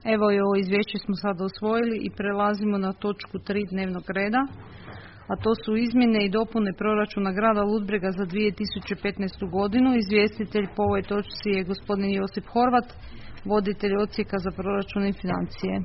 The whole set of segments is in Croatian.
Evo i ovo izvješće smo sada usvojili i prelazimo na točku 3 dnevnog reda, a to su izmjene i dopune proračuna grada Ludbrega za 2015. godinu. Izvjestitelj po ovoj točci je gospodin Josip Horvat, voditelj odsjeka za proračun i financije.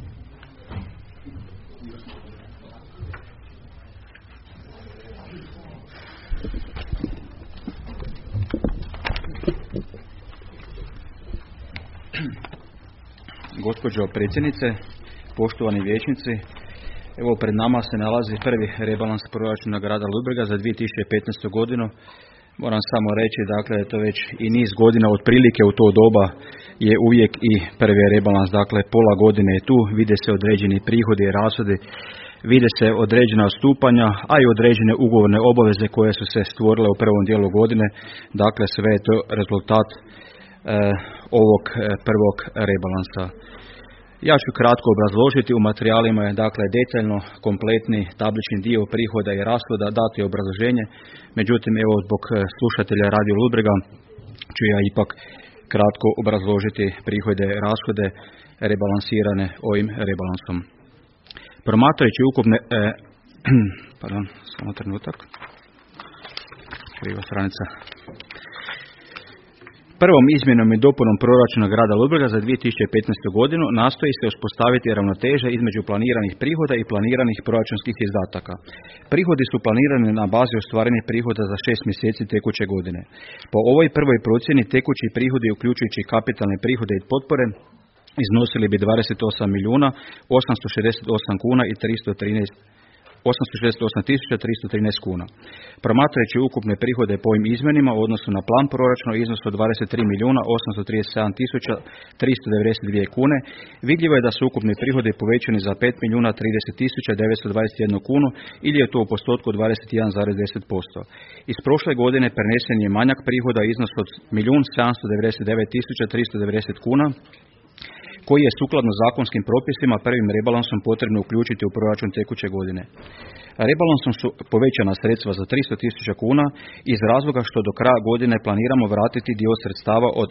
Gospođo predsjednice, poštovani vijećnici, evo pred nama se nalazi prvi rebalans proračuna grada Ludbrega za 2015. godinu. Moram samo reći, dakle, to već i niz godina otprilike u to doba je uvijek i prvi rebalans, dakle, pola godine je tu, vide se određeni prihodi i rashodi, vide se određena odstupanja, a i određene ugovorne obaveze koje su se stvorile u prvom dijelu godine, dakle, sve je to rezultat ovog prvog rebalansa. Ja ću kratko obrazložiti, u materijalima je dakle detaljno kompletni tablični dio prihoda i rashoda, dati obrazloženje, međutim evo zbog slušatelja Radio Ludbrega ću ja ipak kratko obrazložiti prihode i rashode rebalansirane ovim rebalansom. Promatrajući ukupne, samo trenutak, kriva stranica. Prvom izmjenom i dopunom proračuna grada Ludbrega za 2015. godinu nastoji se uspostaviti ravnoteža između planiranih prihoda i planiranih proračunskih izdataka. Prihodi su planirani na bazi ostvarenih prihoda za 6 mjeseci tekuće godine. Po ovoj prvoj procjeni tekući prihodi uključujući kapitalne prihode i potpore iznosili bi 28 milijuna 868 kuna i 868.313 kuna. Promatrajući ukupne prihode po ovim izmjenima u odnosu na plan proračuna iznos od 23 milijuna 837.392 kune, vidljivo je da su ukupni prihodi povećani za 5 milijuna 30.921 kunu ili je to u postotku 21,10%. Iz prošle godine prenesen je manjak prihoda iznos od 1.799.390 kuna, koji je sukladno zakonskim propisima prvim rebalansom potrebno uključiti u proračun tekuće godine. Rebalansom su povećana sredstva za 300.000 kuna iz razloga što do kraja godine planiramo vratiti dio sredstava od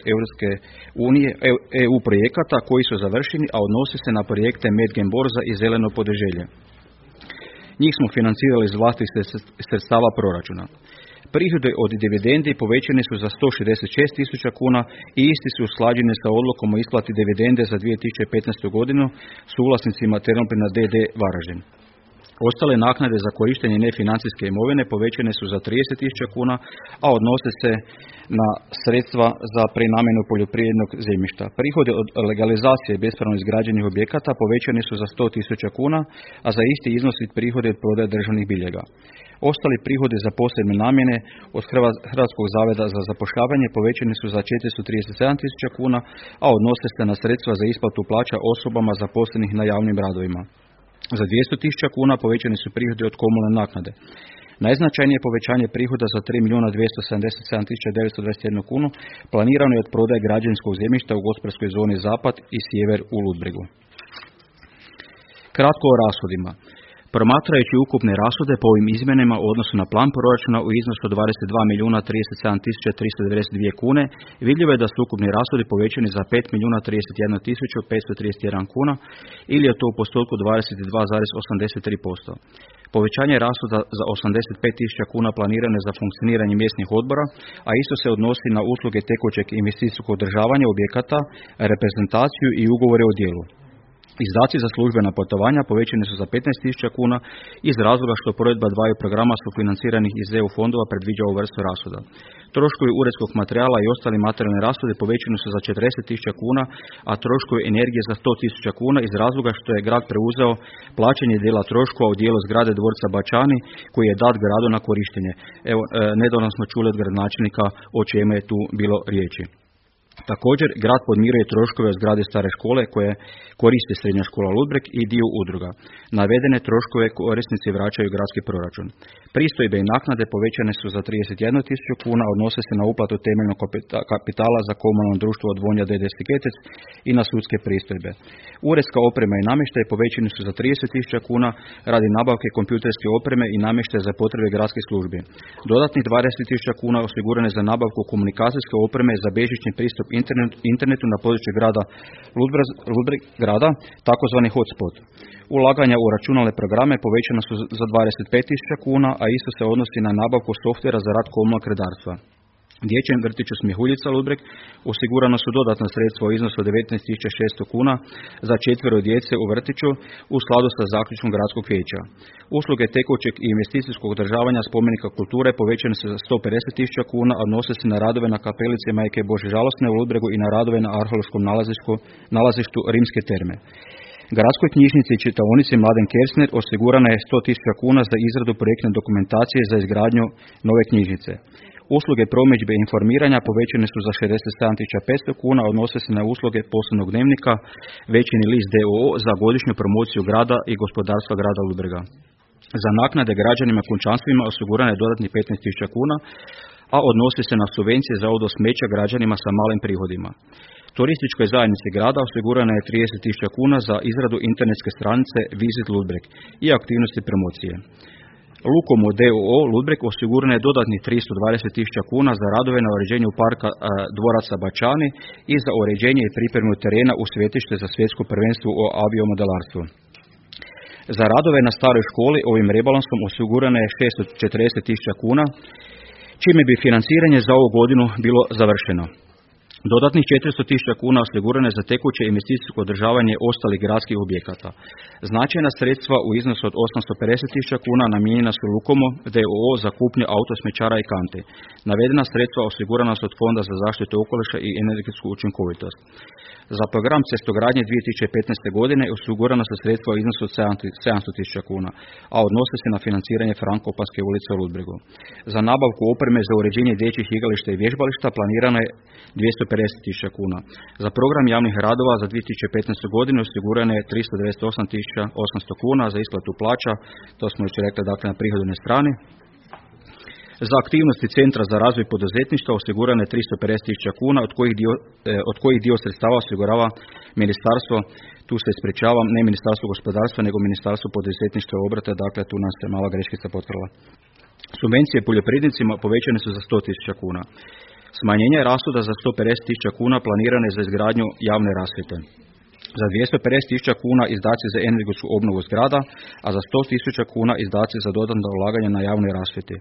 EU projekata koji su završeni, a odnose se na projekte Medgen Borza i Zeleno Podeželje. Njih smo financirali iz vlastitih sredstava proračuna. Prihodi od dividendi povećani su za 166.000 kuna i isti su usklađeni sa odlukom o isplati dividende za 2015. godinu suvlasnicima Termoplina d.d. Varaždin. Ostale naknade za korištenje nefinancijske imovine povećane su za 30.000 kuna, a odnose se na sredstva za prenamjenu poljoprivrednog zemljišta. Prihodi od legalizacije bespravno izgrađenih objekata povećani su za 100.000 kuna, a za isti iznos i prihodi od prodaje državnih biljega. Ostali prihodi za posebne namjene od Hrvatskog zavoda za zapošljavanje povećani su za 437.000 kuna, a odnose se na sredstva za isplatu plaća osobama zaposlenih na javnim radovima. Za 200.000 kuna povećani su prihodi od komunalne naknade. Najznačajnije povećanje prihoda za 3.277.921 kunu planirano je od prodaje građevinskog zemljišta u gospodarskoj zoni Zapad i Sjever u Ludbregu. Kratko o rashodima. Promatrajući ukupne rashode po ovim izmjenama u odnosu na plan proračuna u iznosu od 22.037.392 kune, vidljivo je da su ukupni rashodi povećani za 5.031.531 kuna ili je to u postotku 22,83%. Povećanje rashoda za 85.000 kuna planirane za funkcioniranje mjesnih odbora, a isto se odnosi na usluge tekućeg investicijskog održavanja objekata, reprezentaciju i ugovore o djelu. Izdaci za službena putovanja povećani su za 15.000 kuna iz razloga što provedba dvaju programa sufinanciranih iz EU fondova predviđa ovu vrstu rashoda. Troškovi uredskog materijala i ostali materijalni rashodi povećani su za 40.000 kuna, a troškovi energije za 100.000 kuna iz razloga što je grad preuzeo plaćanje dijela troškova u dijelu zgrade dvorca Bačani koji je dat gradu na korištenje. Evo, nedavno smo čuli od gradonačelnika o čemu je tu bilo riječi. Također, grad podmiruje troškove od zgrade stare škole koje koristi srednja škola Ludbreg i dio udruga. Navedene troškove korisnici vraćaju u gradski proračun. Pristojbe i naknade povećane su za 31.000 kuna, odnose se na uplatu temeljnog kapitala za komunalno društvo Odvodnja d.d. Siketec i na sudske pristojbe. Uredska oprema i namještaj povećani su za 30.000 kuna radi nabavke kompjuterske opreme i namještaja za potrebe gradskih službi. Dodatnih 20.000 kuna osigurane za nabavku komunikacijske opreme za bežični pristup internetu na području grada Ludbrega, takozvani hotspot. Ulaganja u računalne programe povećana su za 25.000 kuna, a isto se odnosi na nabavku softvera za rad komunalnog redarstva. Dječjem vrtiću Smihuljica Ludbreg osigurano su dodatna sredstva u iznosu od 19.600 kuna za 4 djece u vrtiću u skladu sa zaključkom gradskog vijeća. Usluge tekućeg i investicijskog održavanja spomenika kulture povećane su za 150.000 kuna, a odnose se na radove na kapelici Majke Božje žalosne u Ludbregu i na radove na arheološkom nalazištu Rimske terme. Gradskoj knjižnici i čitaonici Mladen Kersner osigurana je 100.000 kuna za izradu projektne dokumentacije za izgradnju nove knjižnice. Usluge promidžbe i informiranja povećane su za 67.500 kuna, odnose se na usluge poslovnog dnevnika Večernji list d.o.o. za godišnju promociju grada i gospodarstva grada Ludbrega. Za naknade građanima kućanstvima osigurano je dodatnih 15.000 kuna, a odnosi se na subvencije za odvoz smeća građanima sa malim prihodima. Turističkoj zajednici grada osigurana je 30.000 kuna za izradu internetske stranice Visit Ludbreg i aktivnosti promocije. Lukomo d.o.o. Ludbreg osigurano je dodatnih 320.000 kuna za radove na uređenju parka dvoraca Bačani i za uređenje i pripremu terena u svetište za svjetsko prvenstvo u aviomodelarstvu. Za radove na staroj školi ovim rebalansom osigurano je 640.000 kuna, čime bi financiranje za ovu godinu bilo završeno. Dodatnih 400.000 kuna osigurano je za tekuće investicijsko održavanje ostalih gradskih objekata. Značajna sredstva u iznosu od 850.000 kuna namijenjena su Lukomo d.o.o. za kupnju autosmećara i kanti. Navedena sredstva osigurana su od Fonda za zaštitu okoliša i energetsku učinkovitost. Za program cestogradnje 2015. godine osigurana su sredstva u iznosu od 700.000 kuna, a odnose se na financiranje Frankopanske ulice u Ludbregu. Za nabavku opreme za uređenje dječjih igrališta i vježbališta planirano je 250.000 kuna. Za program javnih radova za 2015. godinu osigurano je 398.800 kuna za isplatu plaća, to smo još rekli, dakle, na prihodovnoj strani. Za aktivnosti Centra za razvoj poduzetništva osigurano je 350.000 kuna, od kojih dio sredstava osigurava ministarstvo, tu se ispričavam, ne Ministarstvo gospodarstva, nego Ministarstvo poduzetništva i obrta, dakle tu nam se mala greškica potkrala. Subvencije poljoprivrednicima povećane su za 100.000 kuna. Smanjenje rashoda za 150.000 kuna planirane za izgradnju javne rasvjete. Za 250.000 kuna izdaci za energetsku obnovu zgrada, a za 100.000 kuna izdaci za dodatno ulaganje na javnoj rasvjeti.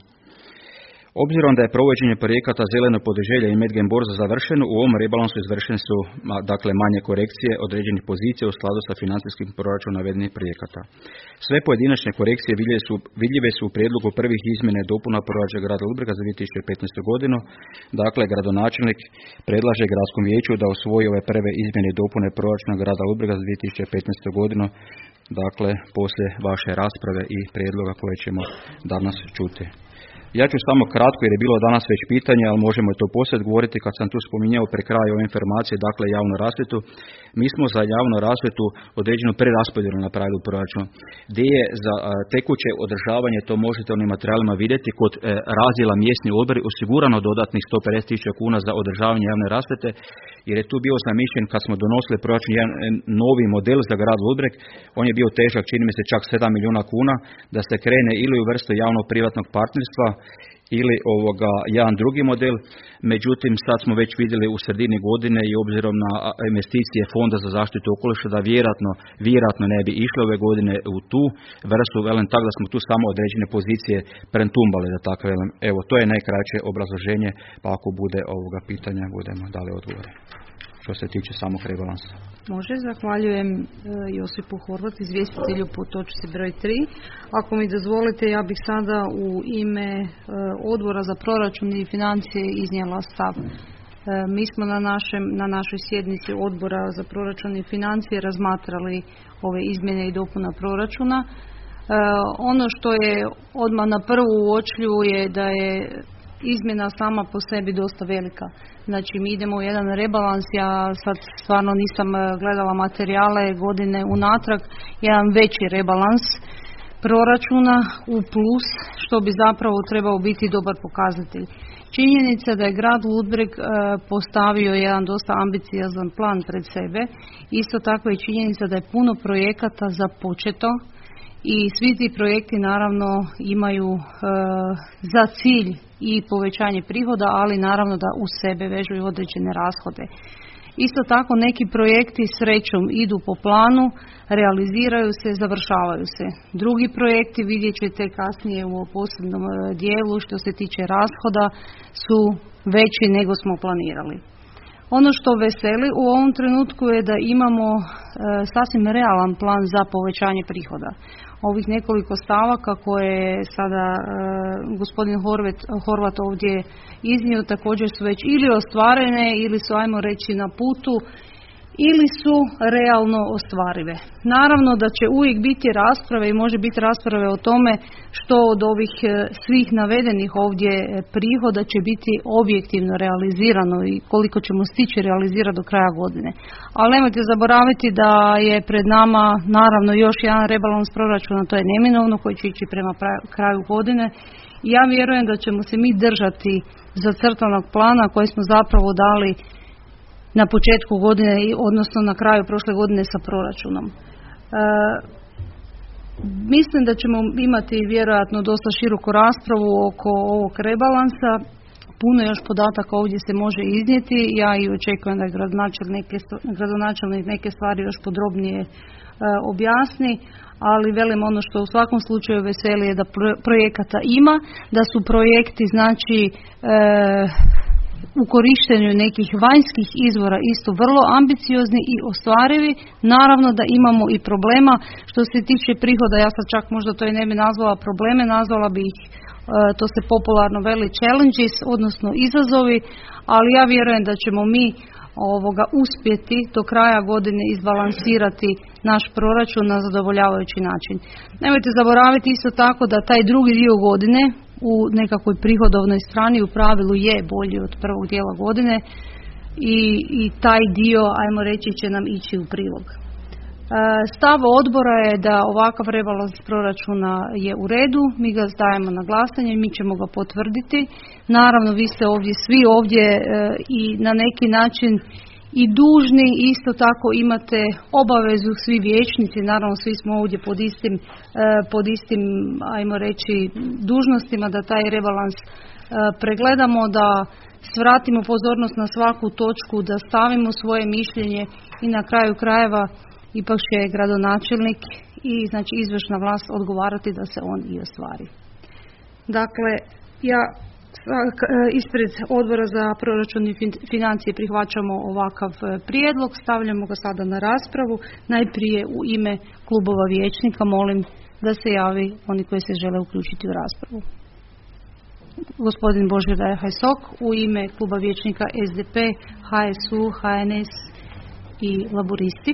Obzirom da je provođenje projekata Zeleno poduželje i Medgenborza završeno, u ovom rebalansu izvršene su manje korekcije određenih pozicija u skladu sa financijskim proračunom navedenih projekata. Sve pojedinačne korekcije vidljive su u prijedlogu prvih izmjena i dopuna proračuna grada Ludbrega za 2015. godinu. Dakle, gradonačelnik predlaže gradskom vijeću da usvoji ove prve izmjene i dopune proračuna grada Ludbrega za 2015. godinu, dakle, poslije vaše rasprave i prijedloga koje ćemo danas čuti. Ja ću samo kratko, jer je bilo danas već pitanje, ali možemo to poslije govoriti kad sam tu spominjao pre kraja ove informacije, dakle javnu rasvjetu. Mi smo za javnu rasvjetu određenu preraspodjelu napravili u proračunu, gdje je za tekuće održavanje, to možete onim materijalima vidjeti, kod razdjela mjesni odbori osigurano dodatnih 150.000 kuna za održavanje javne rasvjete, jer je tu bio zamišljen kad smo donosili proračun jedan novi model za grad Ludbreg. On je bio težak, čini mi se, čak 7 milijuna kuna, da se krene ili u vrstu javno-privatnog partnerstva ili jedan drugi model. Međutim, sad smo već vidjeli u sredini godine i obzirom na investicije Fonda za zaštitu okoliša da vjerojatno ne bi išle ove godine u tu vrstu, tako da smo tu samo određene pozicije prentumbali, da tako velim. Evo, to je najkraće obrazloženje, pa ako bude pitanja, budemo dali odgovore. Što se tiče samog rebalansa. Može, zahvaljujem Josipu Horvat, izvjestitelju po točci broj 3. Ako mi dozvolite, ja bih sada u ime odbora za proračun i financije iznijela stav. Mi smo na našoj sjednici odbora za proračun i financije razmatrali ove izmjene i dopuna proračuna. Ono što je odmah na prvu uočljivo je da je izmjena sama po sebi dosta velika. Znači, mi idemo u jedan rebalans, ja sad stvarno nisam gledala materijale godine unatrag, jedan veći rebalans proračuna u plus, što bi zapravo trebao biti dobar pokazatelj. Činjenica da je grad Ludbreg postavio jedan dosta ambiciozan plan pred sebe, isto tako je činjenica da je puno projekata započeto i svi ti projekti naravno imaju za cilj i povećanje prihoda, ali naravno da uz sebe vežu i određene rashode. Isto tako neki projekti srećom idu po planu, realiziraju se, završavaju se. Drugi projekti, vidjet ćete kasnije u posebnom dijelu što se tiče rashoda, su veći nego smo planirali. Ono što veseli u ovom trenutku je da imamo sasvim realan plan za povećanje prihoda. Ovih nekoliko stavaka koje je sada gospodin Horvat ovdje iznio također su već ili ostvarene ili su, ajmo reći, na putu ili su realno ostvarive. Naravno da će uvijek biti rasprave i može biti rasprave o tome što od ovih svih navedenih ovdje prihoda će biti objektivno realizirano i koliko ćemo stići realizirati do kraja godine. Ali nemojte zaboraviti da je pred nama naravno još jedan rebalans proračuna, to je neminovno, koji će ići prema kraju godine. I ja vjerujem da ćemo se mi držati zacrtanog plana koji smo zapravo dali na početku godine, odnosno na kraju prošle godine sa proračunom. Mislim da ćemo imati vjerojatno dosta široku raspravu oko ovog rebalansa. Puno još podataka ovdje se može iznijeti. Ja i očekujem da gradonačelnik neke stvari još podrobnije objasni, ali velim ono što u svakom slučaju veseli je da projekata ima, da su projekti znači u korištenju nekih vanjskih izvora isto vrlo ambiciozni i ostvarivi. Naravno da imamo i problema što se tiče prihoda, ja sad čak možda to i ne bi nazvala probleme, nazvala bi ih, to se popularno veli challenges, odnosno izazovi, ali ja vjerujem da ćemo mi uspjeti do kraja godine izbalansirati naš proračun na zadovoljavajući način. Nemojte zaboraviti isto tako da taj drugi dio godine u nekakvoj prihodovnoj strani u pravilu je bolji od prvog dijela godine i taj dio, ajmo reći, će nam ići u prilog. Stav odbora je da ovakav rebalans proračuna je u redu, mi ga dajemo na glasanje, mi ćemo ga potvrditi. Naravno, vi ste ovdje, svi ovdje i na neki način i dužni, isto tako imate obavezu svi vijećnici, naravno svi smo ovdje pod istim, ajmo reći, dužnostima da taj rebalans pregledamo, da svratimo pozornost na svaku točku, da stavimo svoje mišljenje i na kraju krajeva ipak će gradonačelnik i znači izvršna vlast odgovarati da se on i ostvari. Dakle, ja ispred odbora za proračun i financije prihvaćamo ovakav prijedlog, stavljamo ga sada na raspravu. Najprije u ime klubova vijećnika molim da se javi oni koji se žele uključiti u raspravu. Gospodin Božidar Hajsok u ime kluba vijećnika SDP, HSU, HNS i Laburisti.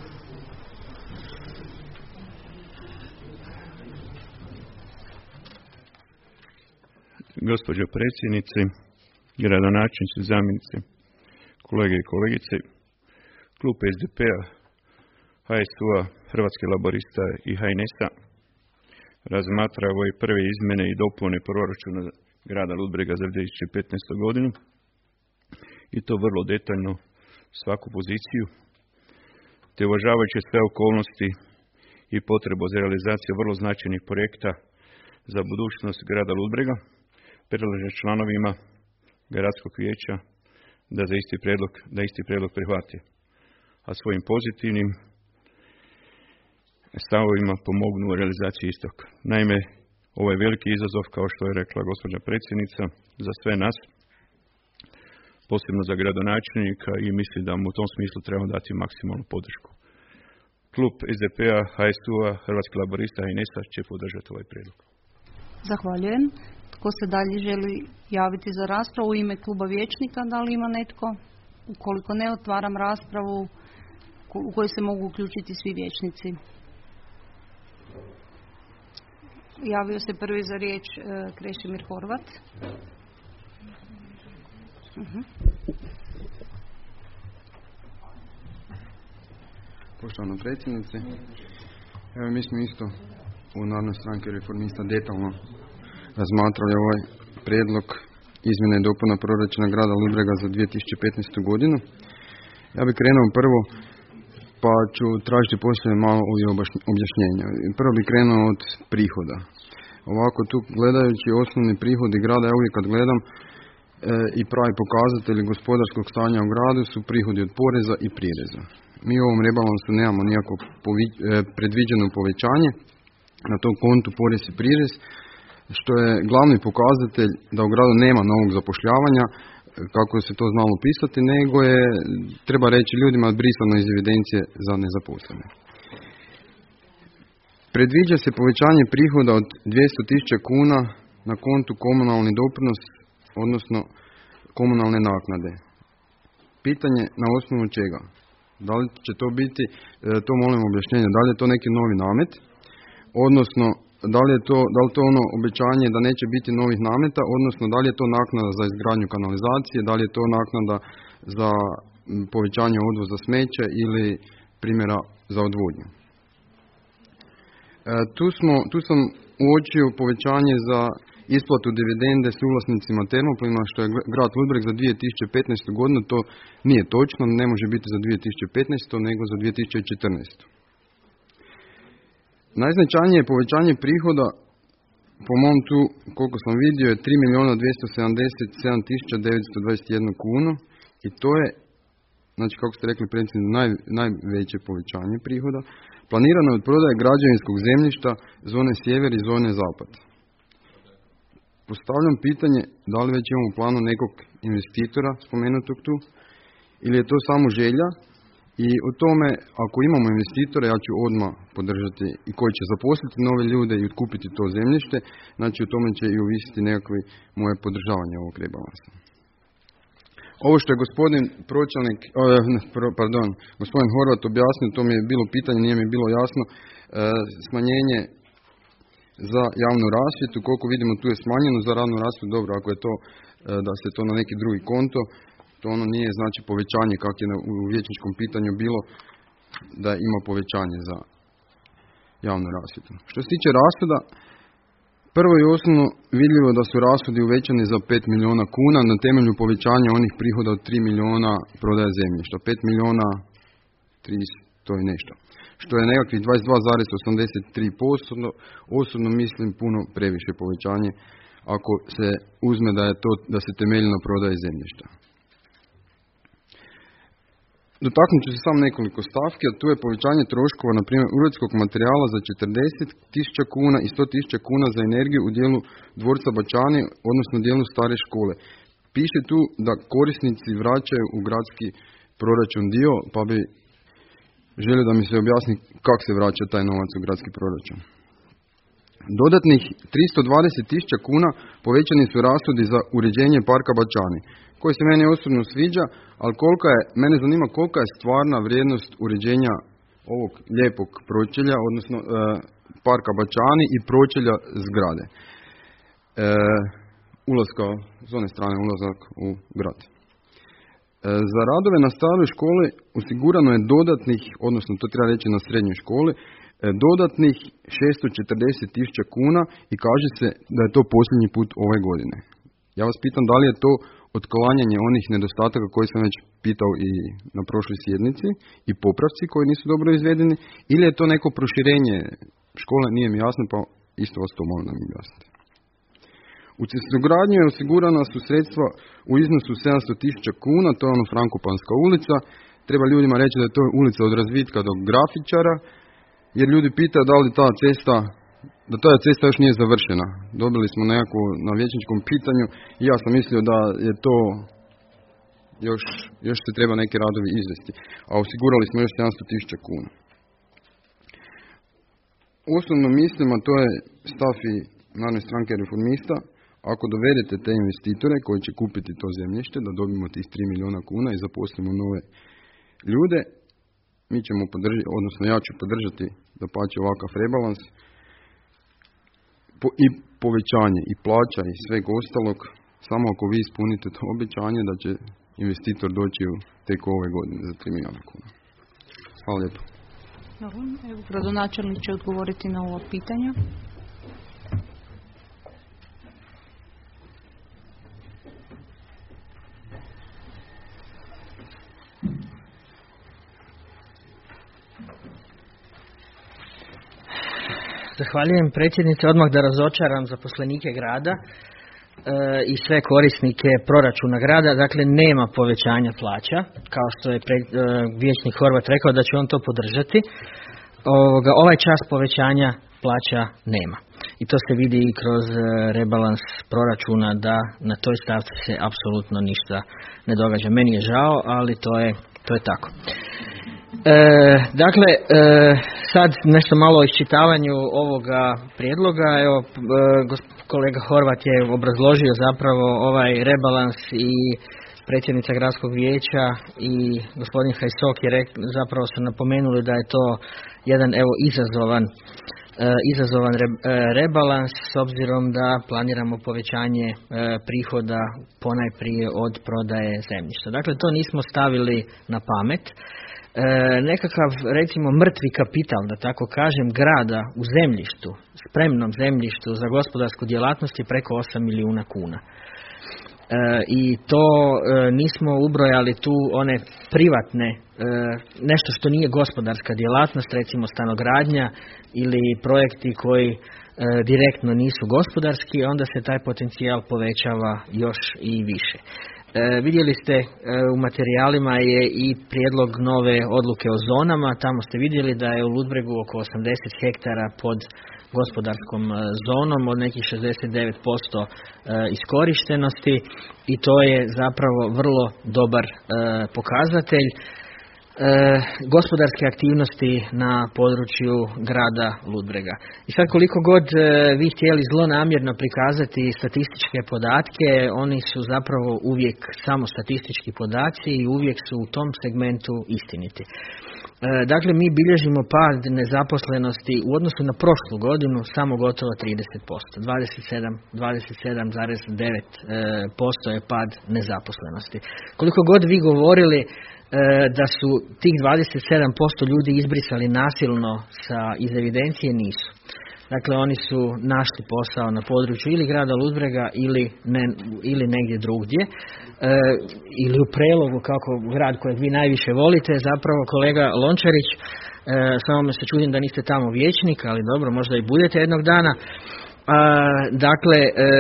Gospođo predsjednice, gradonačelnici, zamjenice, kolege i kolegice, klub SDP-a, HSU-a, Hrvatskih laborista i HNS-a razmatra ove prve izmjene i dopune proračuna grada Ludbrega za 2015. godinu i to vrlo detaljno svaku poziciju, te uvažavajući sve okolnosti i potrebu za realizaciju vrlo značajnih projekta za budućnost grada Ludbrega, predlaže članovima gradskog vijeća da isti prijedlog prihvati, a svojim pozitivnim stavovima pomognu u realizaciji istog. Naime, ovo je veliki izazov, kao što je rekla gospođa predsjednica, za sve nas, posebno za gradonačelnika, i mislim da mu u tom smislu trebamo dati maksimalnu podršku. Klub SDP-a, HSU-a, Hrvatskih laborista i HNS-a će podržati ovaj prijedlog. Zahvaljujem. Tko se dalje želi javiti za raspravu u ime kluba vijećnika? Da li ima netko? Ukoliko ne, otvaram raspravu u kojoj se mogu uključiti svi vijećnici. Javio se prvi za riječ Krešimir Horvat. Poštovana predsjednice, evo mi smo isto u Narodnoj stranki Reformista detaljno razmatrali ovaj prijedlog izmjene i dopuna proračuna grada Ludbrega za 2015. godinu. Ja bih krenuo prvo, pa ću tražiti poslije malo objašnjenja. Prvo bih krenuo od prihoda. Ovako tu gledajući osnovni prihodi grada, ja uvijek kad gledam i pravi pokazatelji gospodarskog stanja u gradu su prihodi od poreza i prireza. Mi u ovom rebalansu nemamo nikakvo predviđeno povećanje na tom kontu porez i prirez, što je glavni pokazatelj da u gradu nema novog zapošljavanja, kako se to znalo pisati, nego je, treba reći ljudima, brisano iz evidencije za nezaposlene. Predviđa se povećanje prihoda od 200.000 kuna na kontu komunalni doprinos, odnosno komunalne naknade. Pitanje na osnovu čega? Da li će to biti, to molim objašnjenje, da li je to neki novi namet, odnosno da li je to ono obećanje da neće biti novih nameta, odnosno da li je to naknada za izgradnju kanalizacije, da li je to naknada za povećanje odvoza smeća ili primjera za odvodnju. Tu sam uočio povećanje za isplatu dividende suvlasnicima Termoplina, što je grad Ludbreg za 2015. godinu. To nije točno, ne može biti za 2015. nego za 2014. Najznačajnije povećanje prihoda, po mom tu, koliko sam vidio, je 3.277.921 kunu i to je, znači kako ste rekli predsjedniče, najveće povećanje prihoda. Planirano je od prodaje građevinskog zemljišta zone sjever i zone zapad. Postavljam pitanje da li već imamo u planu nekog investitora spomenutog tu ili je to samo želja i o tome ako imamo investitora ja ću odmah podržati i koji će zaposliti nove ljude i otkupiti to zemljište, znači o tome će i ovisiti nekakve moje podržavanje ovog rebalansa. Ovo što je gospodin Horvat objasnio, to mi je bilo pitanje, nije mi bilo jasno, smanjenje za javnu rasvjetu, koliko vidimo tu je smanjeno, za radnu rasvjetu dobro, ako je to da se to na neki drugi konto, to ono nije znači povećanje kako je u vijećničkom pitanju bilo da ima povećanje za javnu rasvjetu. Što se tiče rashoda, prvo i osnovno vidljivo da su rashodi uvećani za 5 milijuna kuna na temelju povećanja onih prihoda od 3 milijuna prodaje zemljišta, 5 milijuna 300 i nešto, što je nekakvih 22,83%, osobno mislim puno previše povećanje ako se uzme da se temelji na prodaji zemljišta. Dotaknut ću se samo nekoliko stavki, a tu je povećanje troškova, na primjer, uredskog materijala za 40.000 kuna i 100.000 kuna za energiju u dijelu dvorca Bačani, odnosno dijelu stare škole. Piše tu da korisnici vraćaju u gradski proračun dio, pa bi želio da mi se objasni kako se vraća taj novac u gradski proračun. Dodatnih 320.000 kuna povećani su rashodi za uređenje parka Bačani, koji se meni osobno sviđa, ali mene zanima kolika je stvarna vrijednost uređenja ovog lijepog pročelja, odnosno parka Bačani i pročelja zgrade. S one strane ulazak u grad. Za radove na staroj školi osigurano je dodatnih, odnosno to treba reći na srednjoj školi, dodatnih 640.000 kuna i kaže se da je to posljednji put ove godine. Ja vas pitam da li je to otklanjanje onih nedostataka koje sam već pitao i na prošloj sjednici i popravci koji nisu dobro izvedeni ili je to neko proširenje škole, nije mi jasno, pa isto vas to molim da mi objasnite. U cestogradnju je osigurana su sredstva u iznosu 700.000 kuna, to je Frankopanska ulica. Treba ljudima reći da je to ulica od Razvitka do Grafičara, jer ljudi pitaju da li ta cesta još nije završena. Dobili smo nekako na vijećničkom pitanju i ja sam mislio da je to još se treba neki radovi izvesti, a osigurali smo još 700.000 kuna. Osnovno mislim, a to je stav i Narodne stranke Reformista, ako dovedete te investitore koji će kupiti to zemljište, da dobijemo tih 3 milijuna kuna i zaposlimo nove ljude, mi ćemo podržati, odnosno ja ću podržati da pače ovakav rebalans i povećanje i plaća i sveg ostalog, samo ako vi ispunite to obećanje da će investitor doći tek ove godine za 3 milijuna kuna. Hvala lijepo. Evo, gradonačelnik će odgovoriti na ovo pitanje. Zahvaljujem predsjednice. Odmah da razočaram zaposlenike grada i sve korisnike proračuna grada. Dakle, nema povećanja plaća, kao što je vijećnik Horvat rekao da će on to podržati. Ovaj čas povećanja plaća nema. I to se vidi i kroz rebalans proračuna da na toj stavci se apsolutno ništa ne događa. Meni je žao, ali to je tako. Dakle, sad nešto malo o iščitavanju ovoga prijedloga. Evo, kolega Horvat je obrazložio zapravo ovaj rebalans i predsjednica gradskog vijeća i gospodin Hajsok je zapravo su napomenuli da je to jedan izazovan rebalans s obzirom da planiramo povećanje prihoda ponajprije od prodaje zemljišta. Dakle, to nismo stavili na pamet. Nekakav, recimo, mrtvi kapital, da tako kažem, grada u zemljištu, spremnom zemljištu za gospodarsku djelatnost je preko 8 milijuna kuna. I to nismo ubrojali tu one privatne, nešto što nije gospodarska djelatnost, recimo stanogradnja ili projekti koji direktno nisu gospodarski, onda se taj potencijal povećava još i više. Vidjeli ste u materijalima je i prijedlog nove odluke o zonama. Tamo ste vidjeli da je u Ludbregu oko 80 hektara pod gospodarskom zonom, od nekih 69% iskorištenosti i to je zapravo vrlo dobar pokazatelj gospodarske aktivnosti na području grada Ludbrega. I sad koliko god vi htjeli zlonamjerno prikazati statističke podatke, oni su zapravo uvijek samo statistički podaci i uvijek su u tom segmentu istiniti. Dakle, mi bilježimo pad nezaposlenosti u odnosu na prošlu godinu samo gotovo 30%. 27,9% je pad nezaposlenosti. Koliko god vi govorili da su tih 27% ljudi izbrisali nasilno iz evidencije, nisu. Dakle, oni su našli posao na području ili grada Ludbrega ili negdje drugdje. Ili u Prelogu, kako grad kojeg vi najviše volite, zapravo kolega Lončarić, samo me se čudim da niste tamo vijećnik, ali dobro, možda i budete jednog dana. Dakle,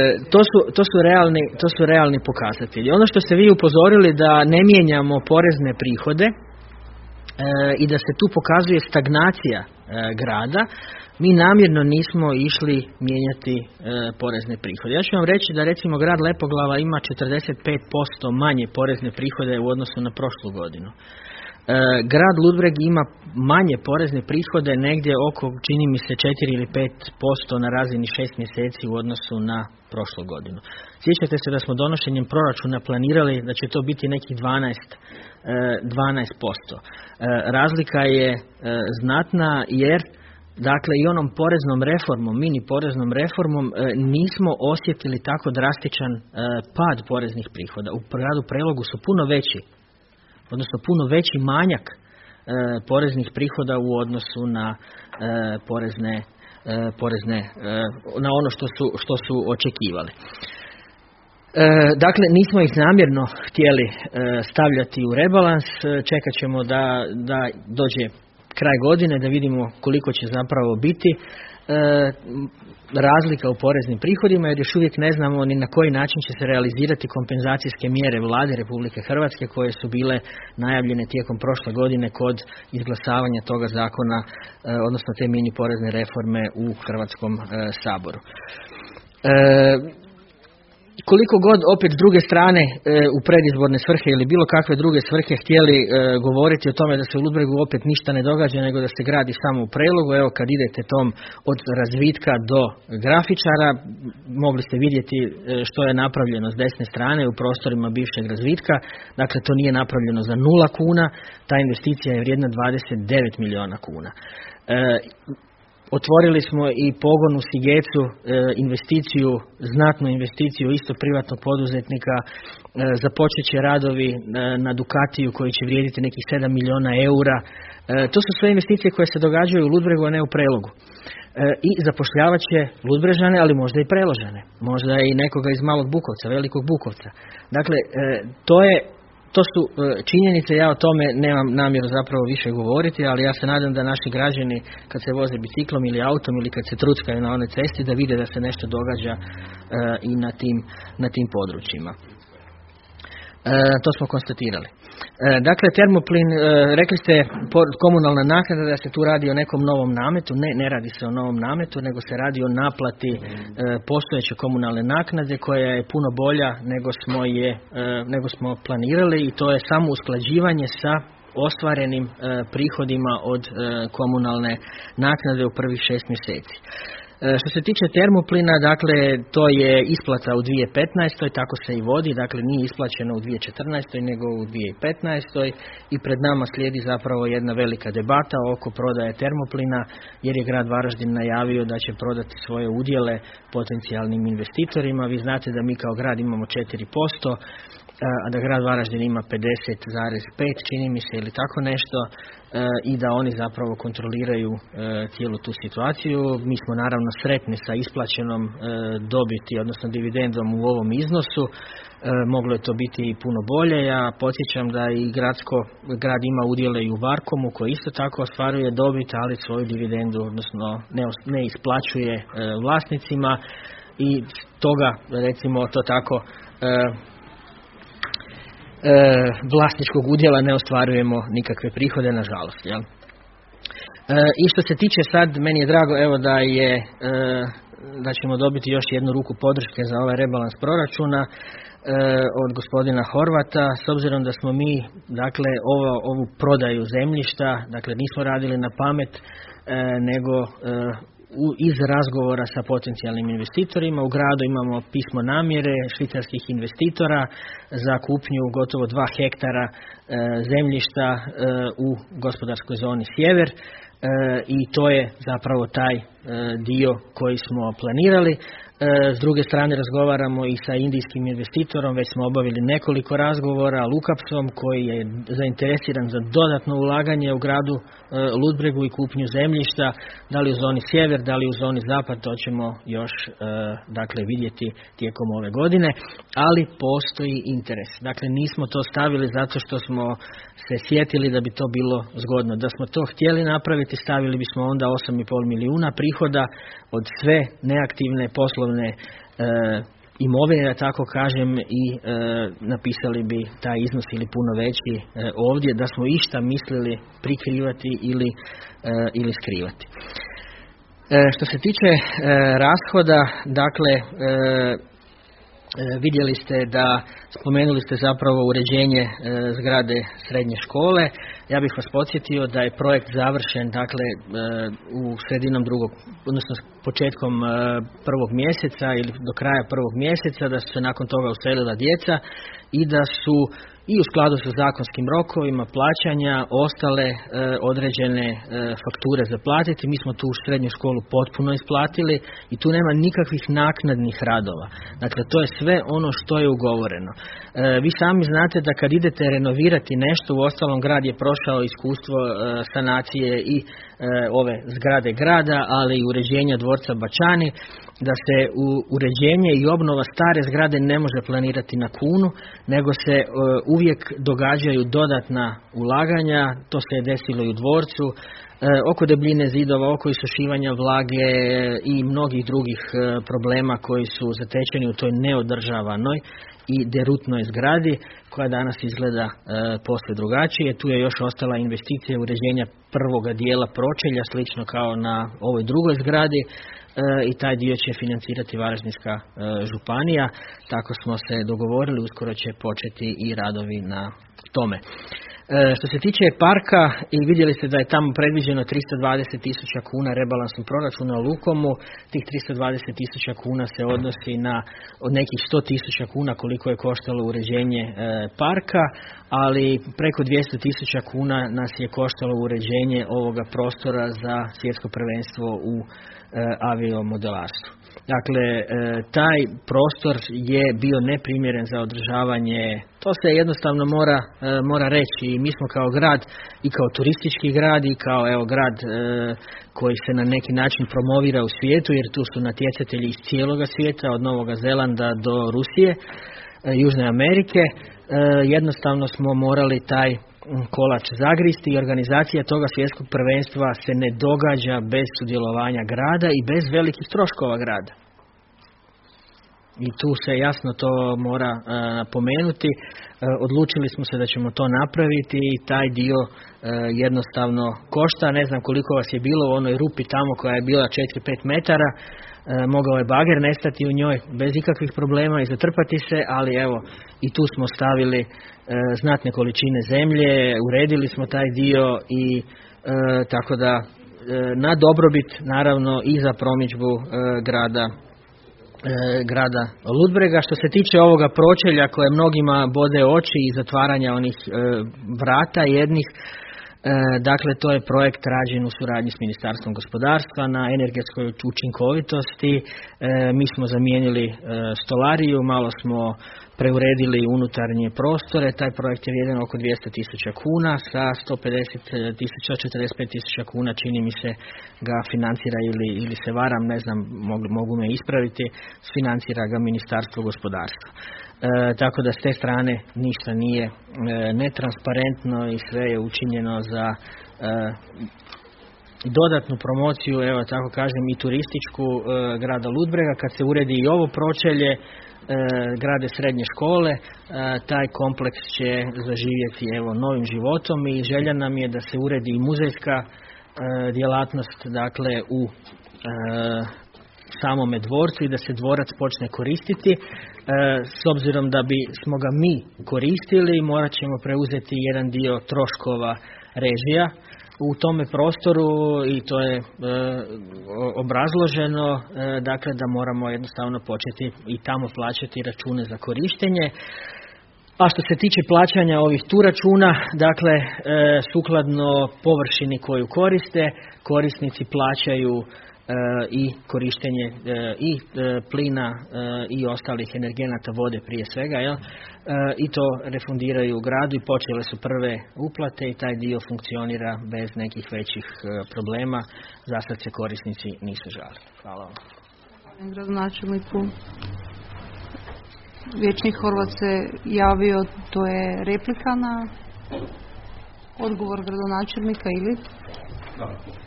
to su realni pokazatelji. Ono što ste vi upozorili da ne mijenjamo porezne prihode i da se tu pokazuje stagnacija grada, mi namjerno nismo išli mijenjati porezne prihode. Ja ću vam reći da recimo grad Lepoglava ima 45% manje porezne prihode u odnosu na prošlu godinu. Grad Ludbreg ima manje porezne prihode, negdje oko, čini mi se, 4 ili 5% na razini 6 mjeseci u odnosu na prošlu godinu. Sjećate se da smo donošenjem proračuna planirali da će to biti nekih 12%. Razlika je znatna jer dakle i onom poreznom reformom, mini poreznom reformom nismo osjetili tako drastičan pad poreznih prihoda. U gradu Prelogu su puno veći manjak poreznih prihoda u odnosu na na ono što su očekivali. Dakle, nismo ih namjerno htjeli stavljati u rebalans, čekat ćemo da dođe kraj godine da vidimo koliko će zapravo biti razlika u poreznim prihodima, jer još uvijek ne znamo ni na koji način će se realizirati kompenzacijske mjere Vlade Republike Hrvatske koje su bile najavljene tijekom prošle godine kod izglasavanja toga zakona, odnosno te mini porezne reforme u Hrvatskom saboru. Koliko god opet s druge strane u predizborne svrhe ili bilo kakve druge svrhe htjeli govoriti o tome da se u Ludbregu opet ništa ne događa nego da se gradi samo u Prelogu, evo kad idete tom od razvitka do grafičara mogli ste vidjeti što je napravljeno s desne strane u prostorima bivšeg razvitka. Dakle, to nije napravljeno za 0 kuna, ta investicija je vrijedna 29 milijuna kuna. Otvorili smo i pogon u Sigecu, znatnu investiciju isto privatnog poduzetnika, započet će radovi na Ducatiju koji će vrijediti nekih 7 milijuna eura. To su sve investicije koje se događaju u Ludbregu, a ne u Prelogu. I zapošljavat će Ludbrežane, ali možda i Preložane, možda i nekoga iz Malog Bukovca, Velikog Bukovca. Dakle, to je To su činjenice, ja o tome nemam namjeru zapravo više govoriti, ali ja se nadam da naši građani kad se voze biciklom ili autom ili kad se truckaju na onoj cesti da vide da se nešto događa i na tim područjima. To smo konstatirali. Dakle, termoplin, rekli ste komunalna naknada, da se tu radi o nekom novom nametu. Ne radi se o novom nametu, nego se radi o naplati postojeće komunalne naknade koja je puno bolja nego smo planirali, i to je samo usklađivanje sa ostvarenim prihodima od komunalne naknade u prvih 6 mjeseci. Što se tiče termoplina, dakle, to je isplata u 2015. tako se i vodi, dakle nije isplaćeno u 2014. nego u 2015. i pred nama slijedi zapravo jedna velika debata oko prodaje termoplina, jer je grad Varaždin najavio da će prodati svoje udjele potencijalnim investitorima. Vi znate da mi kao grad imamo 4%, a da grad Varaždin ima 50,5 čini mi se ili tako nešto, i da oni zapravo kontroliraju cijelu tu situaciju. Mi smo naravno sretni sa isplaćenom dobiti, odnosno dividendom u ovom iznosu. Moglo je to biti i puno bolje. Ja podsjećam da i grad ima udjele i u Varkomu koji isto tako ostvaruje dobit, ali svoju dividendu, odnosno ne isplaćuje vlasnicima, i toga, recimo to tako, vlasničkog udjela ne ostvarujemo nikakve prihode, nažalost. Jel? I što se tiče sad, meni je drago evo da ćemo dobiti još jednu ruku podrške za ovaj rebalans proračuna od gospodina Horvata, s obzirom da smo mi, dakle, ovu prodaju zemljišta, dakle, nismo radili na pamet, nego iz razgovora sa potencijalnim investitorima. U gradu imamo pismo namjere švicarskih investitora za kupnju gotovo 2 hektara zemljišta u gospodarskoj zoni Sjever, i to je zapravo taj dio koji smo planirali. S druge strane razgovaramo i sa indijskim investitorom, već smo obavili nekoliko razgovora, Lukapsom, koji je zainteresiran za dodatno ulaganje u gradu Ludbregu i kupnju zemljišta, da li u zoni Sjever, da li u zoni Zapad, to ćemo još dakle vidjeti tijekom ove godine, ali postoji interes. Dakle, nismo to stavili zato što smo se sjetili da bi to bilo zgodno. Da smo to htjeli napraviti, stavili bismo onda 8,5 milijuna prihoda od sve neaktivne poslovne imovine, da tako kažem, i napisali bi taj iznos ili puno veći ovdje, da smo išta mislili prikrivati ili skrivati. Što se tiče rashoda, dakle, vidjeli ste spomenuli ste zapravo uređenje zgrade srednje škole. Ja bih vas podsjetio da je projekt završen, dakle, u sredinom odnosno početkom 1. mjeseca ili do kraja 1. mjeseca, da su se nakon toga uselila djeca i da su i u skladu sa zakonskim rokovima plaćanja ostale određene fakture za platiti. Mi smo tu srednju školu potpuno isplatili i tu nema nikakvih naknadnih radova. Dakle, to je sve ono što je ugovoreno. Vi sami znate da kad idete renovirati nešto, u ostalom grad je prošao iskustvo sanacije i ove zgrade grada, ali i uređenja dvorca Bačani, da se uređenje i obnova stare zgrade ne može planirati na kunu, nego se uvijek događaju dodatna ulaganja. To se je desilo i u dvorcu, oko debljine zidova, oko isušivanja vlage i mnogih drugih problema koji su zatečeni u toj neodržavanoj i derutnoj zgradi, koja danas izgleda posve drugačije. Tu je još ostala investicija uređenja prvoga dijela pročelja, slično kao na ovoj drugoj zgradi, i taj dio će financirati Varaždinska županija. Tako smo se dogovorili, uskoro će početi i radovi na tome. Što se tiče parka, i vidjeli ste da je tamo predviđeno 320.000 kuna rebalansom proračuna u Lukomu. Tih 320.000 kuna se odnosi na od nekih 100.000 kuna koliko je koštalo uređenje parka, ali preko 200.000 kuna nas je koštalo uređenje ovoga prostora za svjetsko prvenstvo u aviomodelarstvu. Dakle, taj prostor je bio neprimjeren za održavanje. To se jednostavno mora reći. I mi smo kao grad i kao turistički grad i kao grad koji se na neki način promovira u svijetu, jer tu su natjecatelji iz cijeloga svijeta, od Novoga Zelanda do Rusije, Južne Amerike. jednostavno smo morali taj kolač zagristi i organizacija toga svjetskog prvenstva se ne događa bez sudjelovanja grada i bez velikih troškova grada. I tu se jasno to mora napomenuti. Odlučili smo se da ćemo to napraviti i taj dio jednostavno košta. Ne znam koliko vas je bilo u onoj rupi tamo koja je bila 4-5 metara. Mogao je bager nestati u njoj bez ikakvih problema i zatrpati se, ali evo i tu smo stavili znatne količine zemlje, uredili smo taj dio i tako da na dobrobit naravno i za promidžbu grada Ludbrega. Što se tiče ovoga pročelja koje mnogima bode oči i zatvaranja onih vrata jednih, dakle to je projekt rađen u suradnji s Ministarstvom gospodarstva na energetskoj učinkovitosti. Mi smo zamijenili stolariju, malo smo preuredili unutarnje prostore. Taj projekt je vrijedan oko 200.000 kuna, sa 145.000 kuna čini mi se ga financira ili se varam, ne znam, mogu me ispraviti, financira ga Ministarstvo gospodarstva. Tako da s te strane ništa nije netransparentno i sve je učinjeno za dodatnu promociju, evo tako kažem, i turističku grada Ludbrega. Kad se uredi i ovo pročelje, grade srednje škole, taj kompleks će zaživjeti evo novim životom i želja nam je da se uredi i muzejska djelatnost, dakle u samome dvorcu i da se dvorac počne koristiti. S obzirom da bi smo ga mi koristili, morat ćemo preuzeti jedan dio troškova režija u tome prostoru i to je obrazloženo, dakle da moramo jednostavno početi i tamo plaćati račune za korištenje. A što se tiče plaćanja ovih tu računa, dakle sukladno površini koju koriste, korisnici plaćaju i korištenje i plina i ostalih energenata, vode prije svega, jel? I to refundiraju u gradu i počele su prve uplate i taj dio funkcionira bez nekih većih problema. Za sad se korisnici nisu žalili. Hvala vam. Gradonačelniku, vijećnik Horvat se javio, to je replika na odgovor gradonačelnika ili? Da.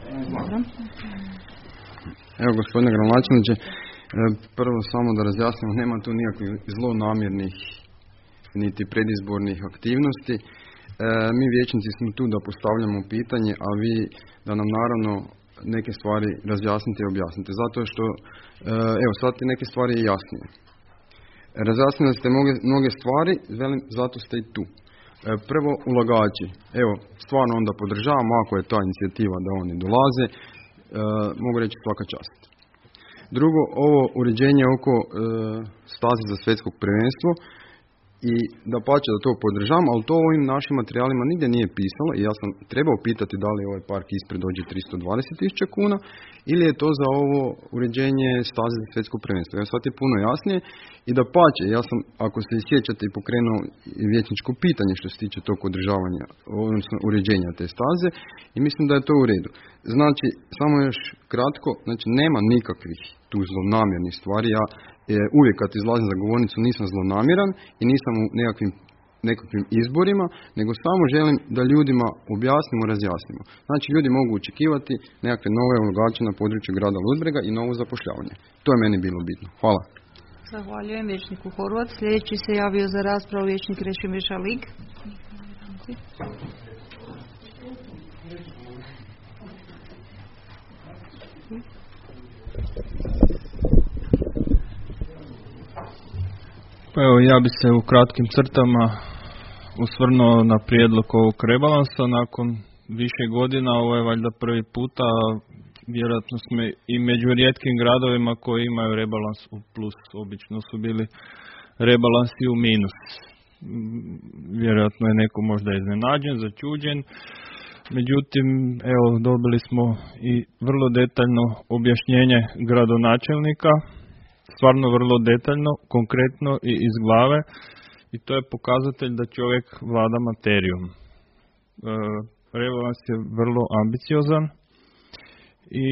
Evo, gospodine gradonačelniče, prvo samo da razjasnimo, nema tu nikakvih zlonamjernih niti predizbornih aktivnosti. Mi vijećnici smo tu da postavljamo pitanje, a vi da nam naravno neke stvari razjasnite i objasnite. Zato što, evo, sad ti neke stvari je jasnije. Razjasnili ste mnoge stvari, velim, zato ste i tu. Prvo, ulagači. Evo, stvarno onda podržavam, ako je ta inicijativa da oni dolaze, mogu reći svaka čast. Drugo, ovo uređenje oko staze za svjetsko prvenstvo i da pače da to podržavam, ali to u ovim našim materijalima nigdje nije pisalo i ja sam trebao pitati da li ovaj park ispred dođe 320.000 kuna ili je to za ovo uređenje staze za svjetsko prvenstvo. Ja sad je puno jasnije i da pače, ja sam, ako se sjećate, i pokrenuo vijećničko pitanje što se tiče tog održavanja, odnosno uređenja te staze i mislim da je to u redu. Znači, samo još kratko, znači nema nikakvih tu zlonamjernih stvari. Ja uvijek kad izlazim za govornicu nisam zlonamjeran i nisam u nekakvim izborima, nego samo želim da ljudima objasnimo, razjasnimo. Znači, ljudi mogu očekivati nekakve nove ulagače na području grada Ludbrega i novo zapošljavanje. To je meni bilo bitno. Hvala. Zahvaljujem vijećniku Horvat. Sljedeći se javio za raspravu vijećnik Krešimir Šalig. Pa evo, ja bi se u kratkim crtama osvrnuo na prijedlog ovog rebalansa. Nakon više godina, ovo je valjda prvi puta, vjerojatno smo i među rijetkim gradovima koji imaju rebalans u plus. Obično su bili rebalansi u minus. Vjerojatno je neko možda iznenađen, začuđen. Međutim, evo, dobili smo i vrlo detaljno objašnjenje gradonačelnika, stvarno vrlo detaljno, konkretno i iz glave, i to je pokazatelj da čovjek vlada materijom. Rebalans je vrlo ambiciozan i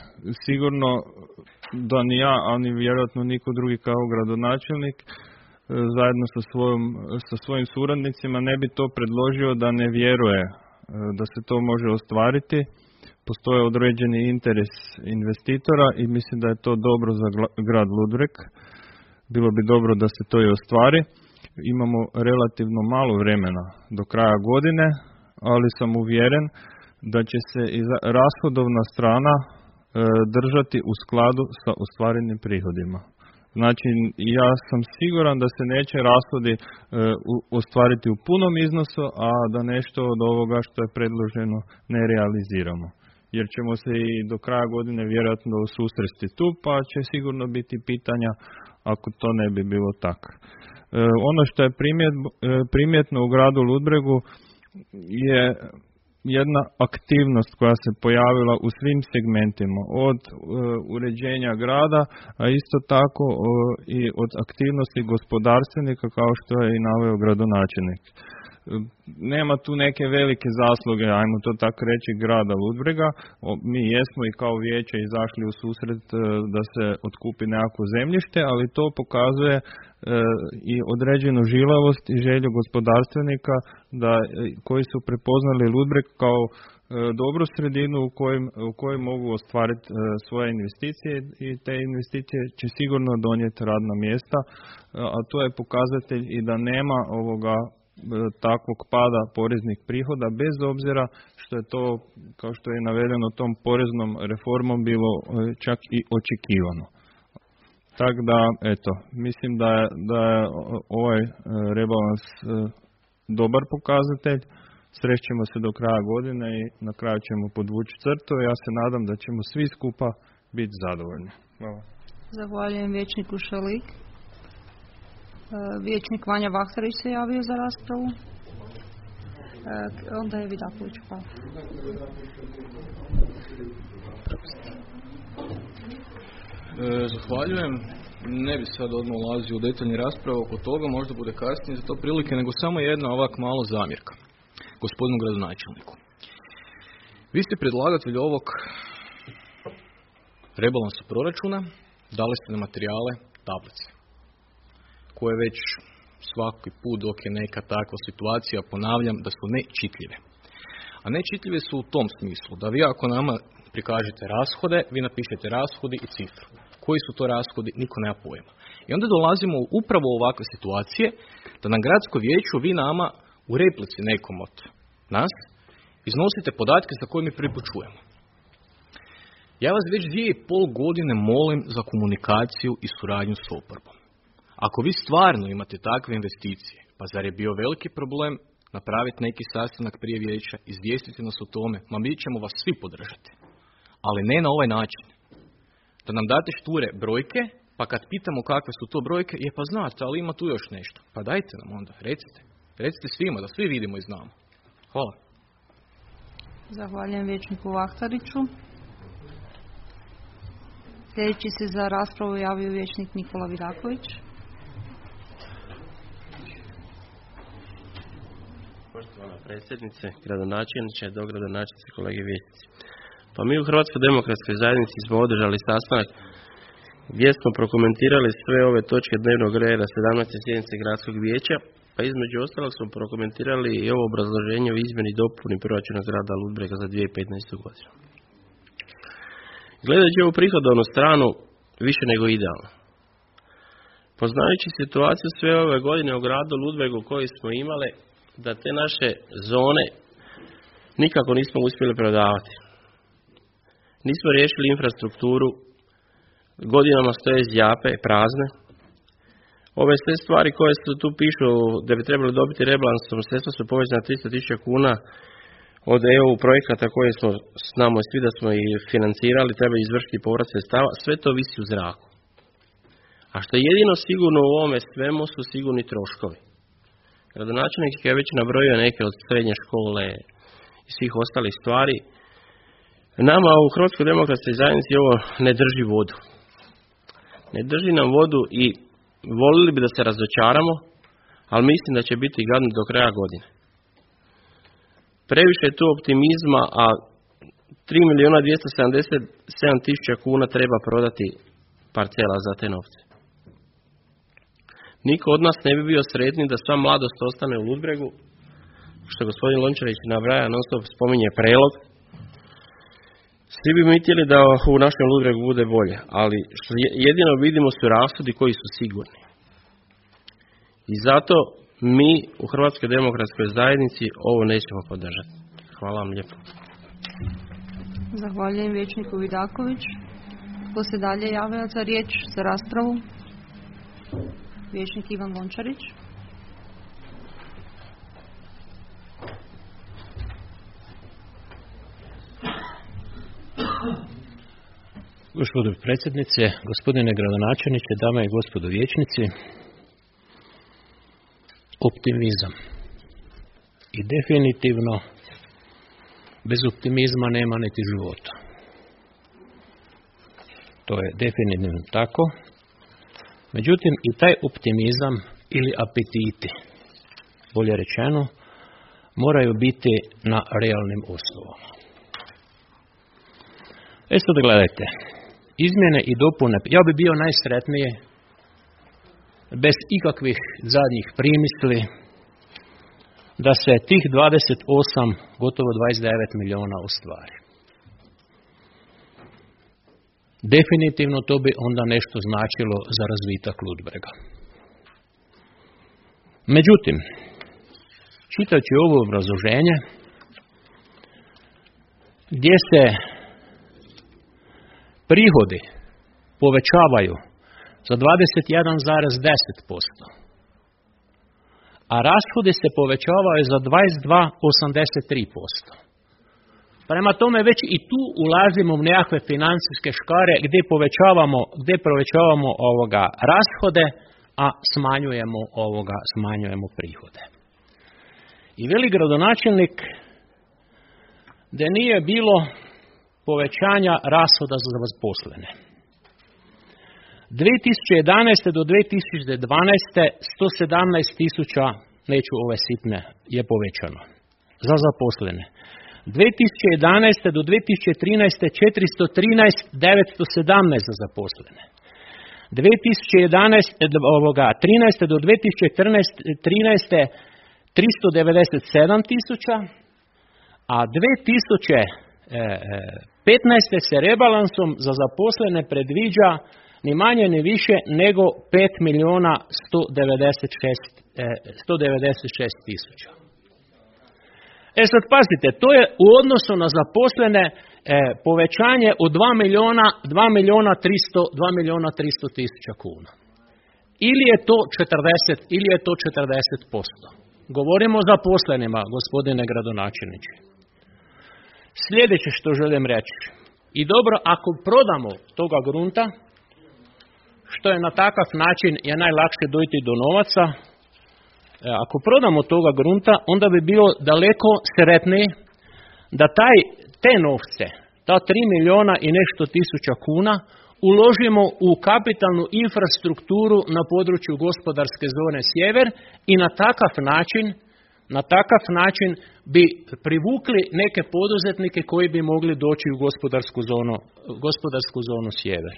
sigurno da ni ja, a ni vjerojatno niko drugi kao gradonačelnik zajedno sa svojim suradnicima ne bi to predložio da ne vjeruje da se to može ostvariti. Postoje određeni interes investitora i mislim da je to dobro za grad Ludbreg. Bilo bi dobro da se to i ostvari. Imamo relativno malo vremena do kraja godine, ali sam uvjeren da će se i rashodovna strana držati u skladu sa ostvarenim prihodima. Znači, ja sam siguran da se neće rashodi ostvariti u punom iznosu, a da nešto od ovoga što je predloženo ne realiziramo. Jer ćemo se i do kraja godine vjerojatno susresti tu, pa će sigurno biti pitanja ako to ne bi bilo tako. Ono što je primjetno u gradu Ludbregu je jedna aktivnost koja se pojavila u svim segmentima, od uređenja grada, a isto tako i od aktivnosti gospodarstvenika, kao što je i naveo gradonačelnik. Nema tu neke velike zasluge, ajmo to tako reći, grada Ludbrega. Mi jesmo i kao vijeće izašli u susret da se otkupi nekako zemljište, ali to pokazuje i određenu žilavost i želju gospodarstvenika koji su prepoznali Ludbreg kao dobru sredinu u kojoj mogu ostvariti svoje investicije i te investicije će sigurno donijeti radna mjesta, a to je pokazatelj i da nema takvog pada poreznih prihoda, bez obzira što je to, kao što je navedeno tom poreznom reformom, bilo čak i očekivano. Tako da, eto, mislim da je ovaj rebalans dobar pokazatelj. Srećemo se do kraja godine i na kraju ćemo podvući crtu. Ja se nadam da ćemo svi skupa biti zadovoljni. Hvala. Zahvaljujem vijećniku Šalik. Vijećnik Vanja Vahtarić se javio za raspravu. Onda je Vidaković. Hvala. Zahvaljujem. Ne bi sad odmah ulazio u detaljni raspravu oko toga, možda bude kasnije za to prilike, nego samo jedna ovak malo zamjerka gospodinu gradonačelniku. Vi ste predlagatelj ovog rebalansa proračuna, dali ste na materijale tablice, koje već svaki put dok je neka takva situacija, ponavljam, da su nečitljive. A nečitljive su u tom smislu da vi ako nama prikažete rashode, vi napišete rashodi i cifru. Koji su to rashodi, niko nema pojma. I onda dolazimo upravo u ovakve situacije da na gradsko vijeću vi nama u replici nekom od nas iznosite podatke za koje mi prvi put čujemo. Ja vas već 2,5 godine molim za komunikaciju i suradnju s oporbom. Ako vi stvarno imate takve investicije, pa zar je bio veliki problem napraviti neki sastanak prije vijeća, izvijestiti nas o tome, ma mi ćemo vas svi podržati. Ali ne na ovaj način. Da nam date šture brojke, pa kad pitamo kakve su to brojke, pa znate, ali ima tu još nešto. Pa dajte nam onda, recite. Recite svima, da svi vidimo i znamo. Hvala. Zahvaljujem vijećniku Vahtariću. Sljedeći se za raspravu javio vijećnik Nikola Vidaković. Poštovana predsjednice, gradonačelniče, dogradonačelnici, kolege vijećnici. Pa mi u Hrvatskoj demokratskoj zajednici smo održali sastanak gdje smo prokomentirali sve ove točke dnevnog reda 17. sjednice gradskog vijeća, pa između ostalog smo prokomentirali i ovo obrazloženje o izmjeni i dopuni proračuna grada Ludbrega za 2015. godinu. Gledajući ovu prihodovnu stranu, više nego idealno. Poznajući situaciju sve ove godine u gradu Ludbregu koji smo imali, da te naše zone nikako nismo uspjeli prodavati. Nismo riješili infrastrukturu, godinama stoje zjape, prazne. Ove sve stvari koje se tu pišu da bi trebali dobiti rebalansom, sredstva su povećana 300.000 kuna od EU projekata koje smo znamo svi da smo i financirali, treba izvršiti povrat sredstava, sve to visi u zraku. A što je jedino sigurno u ovome svemu su sigurni troškovi. Gradonačelnik je već nabrojio neke od srednje škole i svih ostalih stvari. Nama u Hrvatskoj demokratskoj zajednici ovo ne drži vodu. Ne drži nam vodu i volili bi da se razočaramo, ali mislim da će biti gadno do kraja godine. Previše je tu optimizma, a 3.277.000 kuna treba prodati parcela za te novce. niko od nas ne bi bio sretni da sva mladost ostane u Ludbregu, što gospodin Lončarić nabraja, non stop spominje Prelog. Svi bi mi htjeli da u našem Ludbregu bude bolje, ali što jedino vidimo su rashodi koji su sigurni. I zato mi u Hrvatskoj demokratskoj zajednici ovo nećemo podržati. Hvala vam lijepo. Zahvaljujem vijećniku Vidaković. Ko se dalje javlja za riječ, za raspravu? Vijećnik Ivan Lončarić. Gospodo predsjednice, gospodine gradonačelniče, dame i gospodo vijećnici, optimizam. I definitivno bez optimizma nema niti života. To je definitivno tako. Međutim, i taj optimizam ili apetiti, bolje rečeno, moraju biti na realnim osnovama. Sad gledajte, izmjene i dopune, ja bi bio najsretniji bez ikakvih zadnjih primisli da se tih 28, gotovo 29 milijuna ostvari. Definitivno to bi onda nešto značilo za razvitak Ludbrega. Međutim, čitajući ovo obrazloženje, gdje se prihodi povećavaju za 21,10%, a rashodi se povećavaju za 22,83%. Prema tome već i tu ulazimo u nekakve financijske škare gdje povećavamo rashode, a smanjujemo prihode. I veli gradonačelnik da nije bilo povećanja rashoda za zaposlene. 2011. do 2012. 117.000, neću ove sitne, je povećano za zaposlene. 2011. do 2013. 413.917 za zaposlene. 2013. do 2013. 397.000, a 2015. se rebalansom za zaposlene predviđa ni manje ni više nego 5.196.000. Sad pazite, to je u odnosu na zaposlene povećanje od 2.300.000 kuna. Ili je to 40%. Govorimo o zaposlenima, gospodine gradonačelniče. Sljedeće što želim reći. I dobro, ako prodamo toga grunta, što je na takav način je najlakše dojti do novaca, ako prodamo toga grunta, onda bi bilo daleko sretniji da te novce, ta 3 milijuna i nešto tisuća kuna, uložimo u kapitalnu infrastrukturu na području gospodarske zone Sjever i na takav način bi privukli neke poduzetnike koji bi mogli doći u gospodarsku zonu Sjever.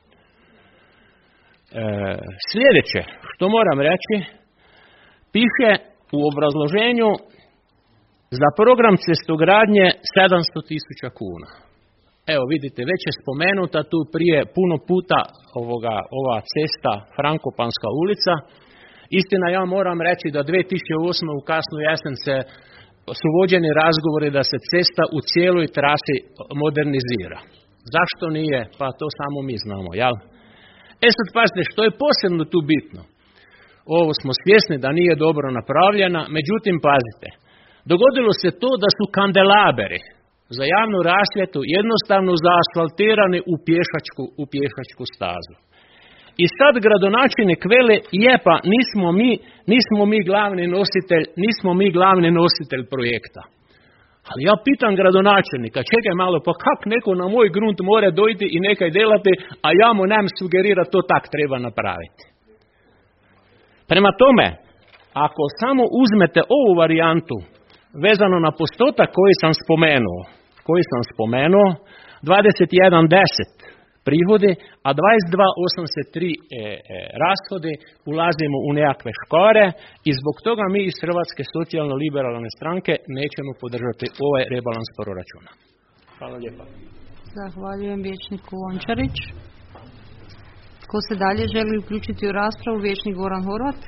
Sljedeće što moram reći, piše u obrazloženju za program cestogradnje 700.000 kuna. Evo vidite, već je spomenuta tu prije puno puta ova cesta Frankopanska ulica. Istina, ja moram reći da 2008. u kasnu jesen su vođeni razgovori da se cesta u cijeloj trasi modernizira. Zašto nije? Pa to samo mi znamo, jel? Sad pazite, što je posebno tu bitno. Ovo smo svjesni da nije dobro napravljena, međutim pazite, dogodilo se to da su kandelaberi za javnu rasvjetu jednostavno zaasfaltirani u pješačku stazu. I sad gradonačelnik veli, pa nismo mi glavni nositelj projekta. Ali ja pitam gradonačelnika, čekaj malo, pa kak neko na moj grunt mora dojti i nekaj delati, a ja mu nam sugerira to tak treba napraviti. Prema tome, ako samo uzmete ovu varijantu vezano na postotak koji sam spomenuo, 21.10 prihode, a 22.83 rashode ulazimo u nekakve škare i zbog toga mi iz Hrvatske socijalno-liberalne stranke nećemo podržati ovaj rebalans proračuna. Hvala lijepa. Zahvaljujem vijećniku Lončarić. Ko se dalje želi uključiti u raspravu? Vijećnik Goran Horvat.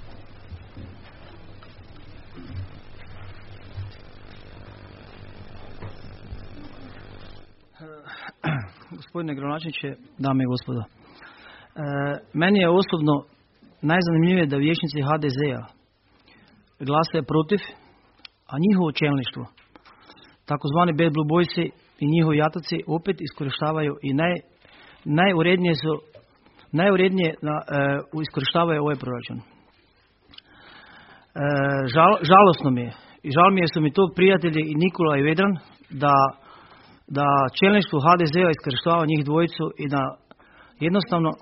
Gospodine gradonačelniče, dame i gospodo. Meni je osobno najzanimljivije da vijećnici HDZ-a glasaju protiv, a njihovo čelništvo, takozvani Bad Blue Boysi i njihovi jataci opet iskorištavaju i najurednije iskorištavaju ovaj proračun. Žalosno mi je i žal mi je su mi to prijatelji i Nikola i Vedran da čelništvo HDZ-a iskorištava njih dvojicu i da jednostavno...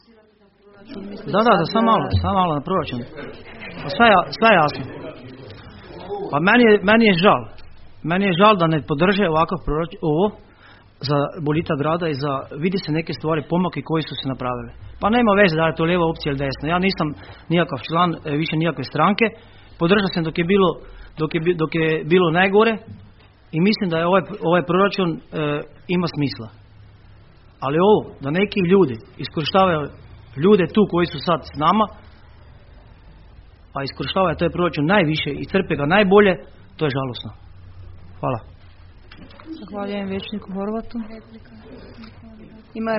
Da, samo malo na proračun. Sve jasno. Pa meni je žal da ne podrže ovakav proračun, ovo za boljitak grada i vidi se neke stvari, pomake koji su se napravili. Pa nema veze da je to lijeva opcija ili desna. Ja nisam nikakav član više nikakve stranke. Podržao sam dok je bilo najgore. I mislim da je ovaj proračun ima smisla. Ali ovo, da neki ljudi iskorištavaju ljude tu koji su sad s nama, a iskorištavaju taj proračun najviše i crpe ga najbolje, to je žalosno. Hvala. Zahvaljujem vijećniku Horvatu. Ima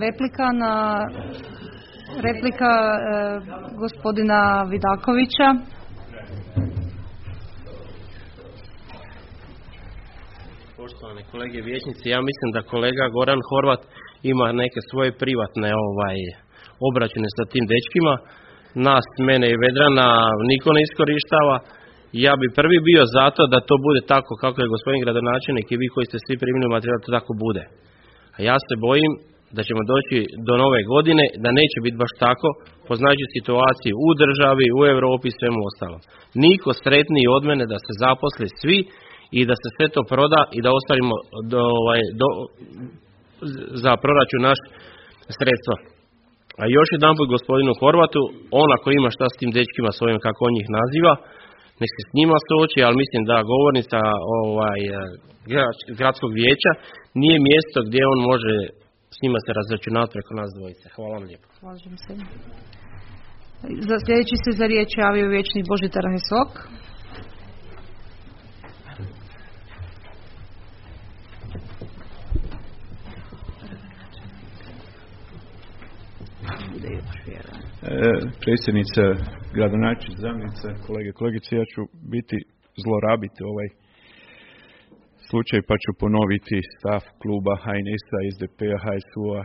replika gospodina Vidakovića. Poštovane kolege vijećnici, ja mislim da kolega Goran Horvat ima neke svoje privatne obračune sa tim dečkima. Nas, mene i Vedrana niko ne iskorištava. Ja bi prvi bio zato da to bude tako kako je gospodin gradonačelnik i vi koji ste svi primili materijal, to tako bude. A ja se bojim da ćemo doći do nove godine, da neće biti baš tako, poznajući situaciju u državi, u Europi i svemu ostalom. Niko sretniji od mene da se zaposle svi i da se sve to proda i da ostvarimo za proračun naš sredstva. A još jedan put gospodinu Horvatu, on ako ima šta s tim dečkima svojim, kako on njih naziva, nek se s njima suoči, ali mislim da govornica gradskog vijeća nije mjesto gdje on može s njima se razračunati preko nas dvojice. Hvala vam lijepo. Slažem se. Sljedeći se za riječ javio vijećnik Božidar Hesok. Predsjednice, gradonačelnice, zamjenice, kolege, kolegice, ja ću zlorabiti ovaj slučaj pa ću ponoviti stav kluba HNS-a, SDP-a, HSU-a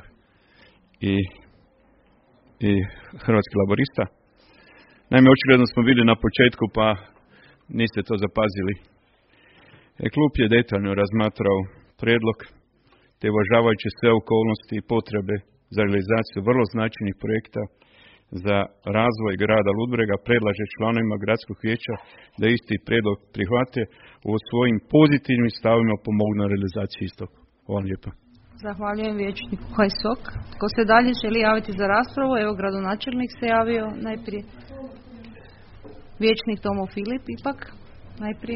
i Hrvatskih laborista. Naime, očigledno smo bili na početku pa niste to zapazili. Klub je detaljno razmatrao prijedlog te uvažavajući sve okolnosti i potrebe za realizaciju vrlo značajnih projekta za razvoj grada Ludbrega predlaže članovima gradskog vijeća da isti prijedlog prihvate u svojim pozitivnim stavima pomognu na realizaciji istog. Hvala lijepa. Zahvaljujem vijećniku Hajsok. Ko se dalje želi javiti za raspravu? Evo, gradonačelnik se javio najprije. Vijećnik Tomo Filip ipak najprije.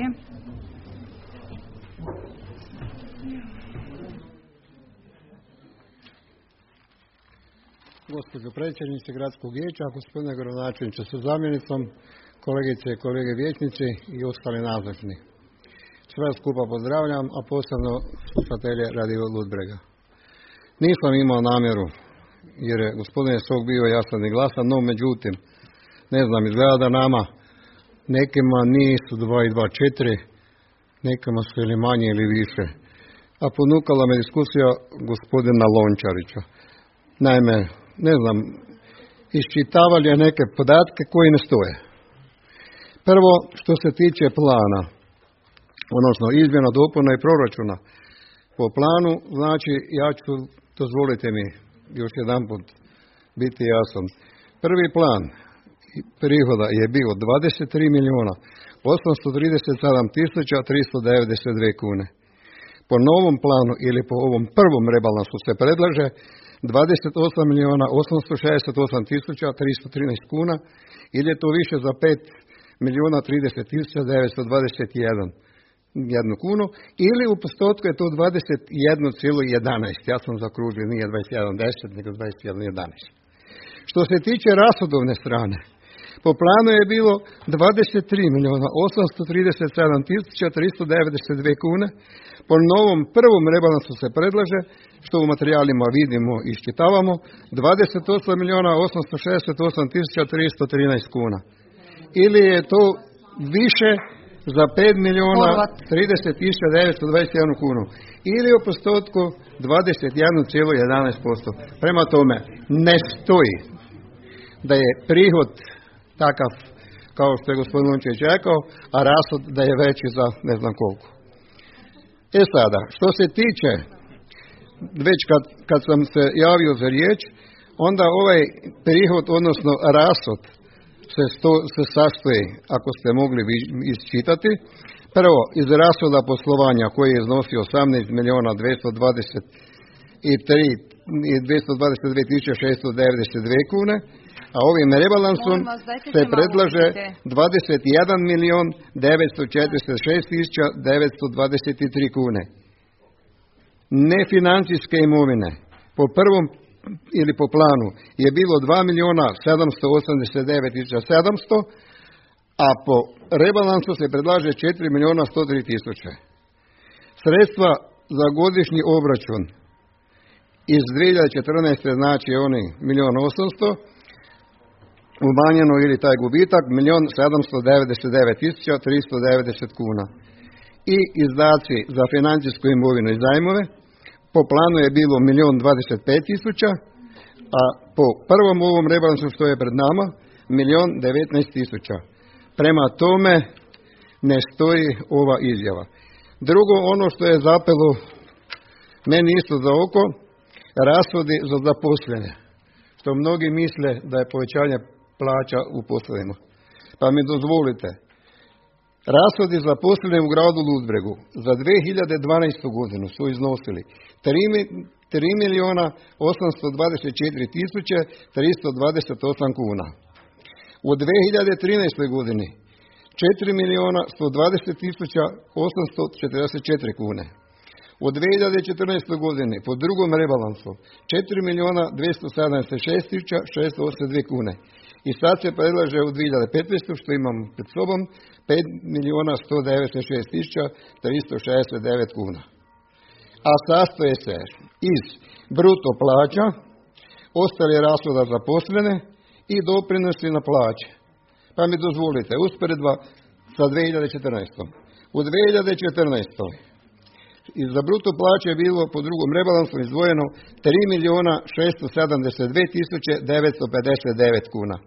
Gospođo predsjednice gradskog vijeća, gospodine gradonačelniče sa zamjenicom, kolegice i kolege vijećnici i ostali nazočni. Sve skupa pozdravljam, a posebno slušatelje Radio Ludbrega. Nisam imao namjeru, jer je gospodin Sok bio jasan i glasan, no međutim, ne znam, izgleda da nama nekima nisu 2 i 2 4, nekima su ili manje ili više. A ponukala me diskusija gospodina Lončarića. Naime, ne znam, iščitavali neke podatke koji ne stoje. Prvo, što se tiče plana, odnosno izmjena dopuna i proračuna, po planu, znači, ja ću, dozvolite mi još jedan put biti jasan. Prvi plan prihoda je bio 23.837.392 kune. Po novom planu ili po ovom prvom rebalansu se predlaže 28.868.313 kuna ili je to više za 5.030.921 kunu ili u postotku je to 21,11. Ja sam zakružio, nije 21,10 nego 21,11. Što se tiče rashodovne strane, po planu je bilo 23.837.392 kune. Po novom prvom rebalansu se predlaže, što u materijalima vidimo i iščitavamo, 28.868.313 kuna. Ili je to više za 5.030.921 kunu. Ili u postotku 21,11%. Prema tome, ne stoji da je prihod takav kao što je gospodin Lončević rekao, a rashod da je veći za ne znam koliko. Sada, što se tiče, već kad sam se javio za riječ, onda ovaj prihod, odnosno rashod, se sastoji, ako ste mogli isčitati, prvo iz rashoda poslovanja koji je iznosio 18.222.692 kune, a ovim rebalansom se predlaže 21.946.923 kune. Nefinancijske imovine po prvom ili po planu je bilo 2.789.700, a po rebalansu se predlaže 4.103.000. Sredstva za godišnji obračun iz 2014. znači oni 1.800.000, umanjeno ili taj gubitak 1.799.390 kuna. I izdaci za financijsku imovinu i zajmove po planu je bilo 1.025.000, a po prvom ovom rebalansu što je pred nama 1.019.000. Prema tome ne stoji ova izjava. Drugo, ono što je zapelo meni isto za oko, rashodi za zaposlene, što mnogi misle da je povećanje plaća u poslovima. Pa mi dozvolite, rashodi za zaposlene u gradu Ludbregu za 2012. godinu su iznosili 3.824.328 kuna. U 2013. godini 4.120.844 kune. U 2014. godini po drugom rebalansu 4.276.682 kune. I sad se predlaže u 2015. što imam pred sobom 5.196.369 kuna. A sastoje se iz bruto plaća, ostali rashoda za zaposlene i doprinosi na plaće. Pa mi dozvolite, usporedba sa 2014. U 2014. za bruto plaće je bilo po drugom rebalansu izdvojeno 3.672.959 kuna.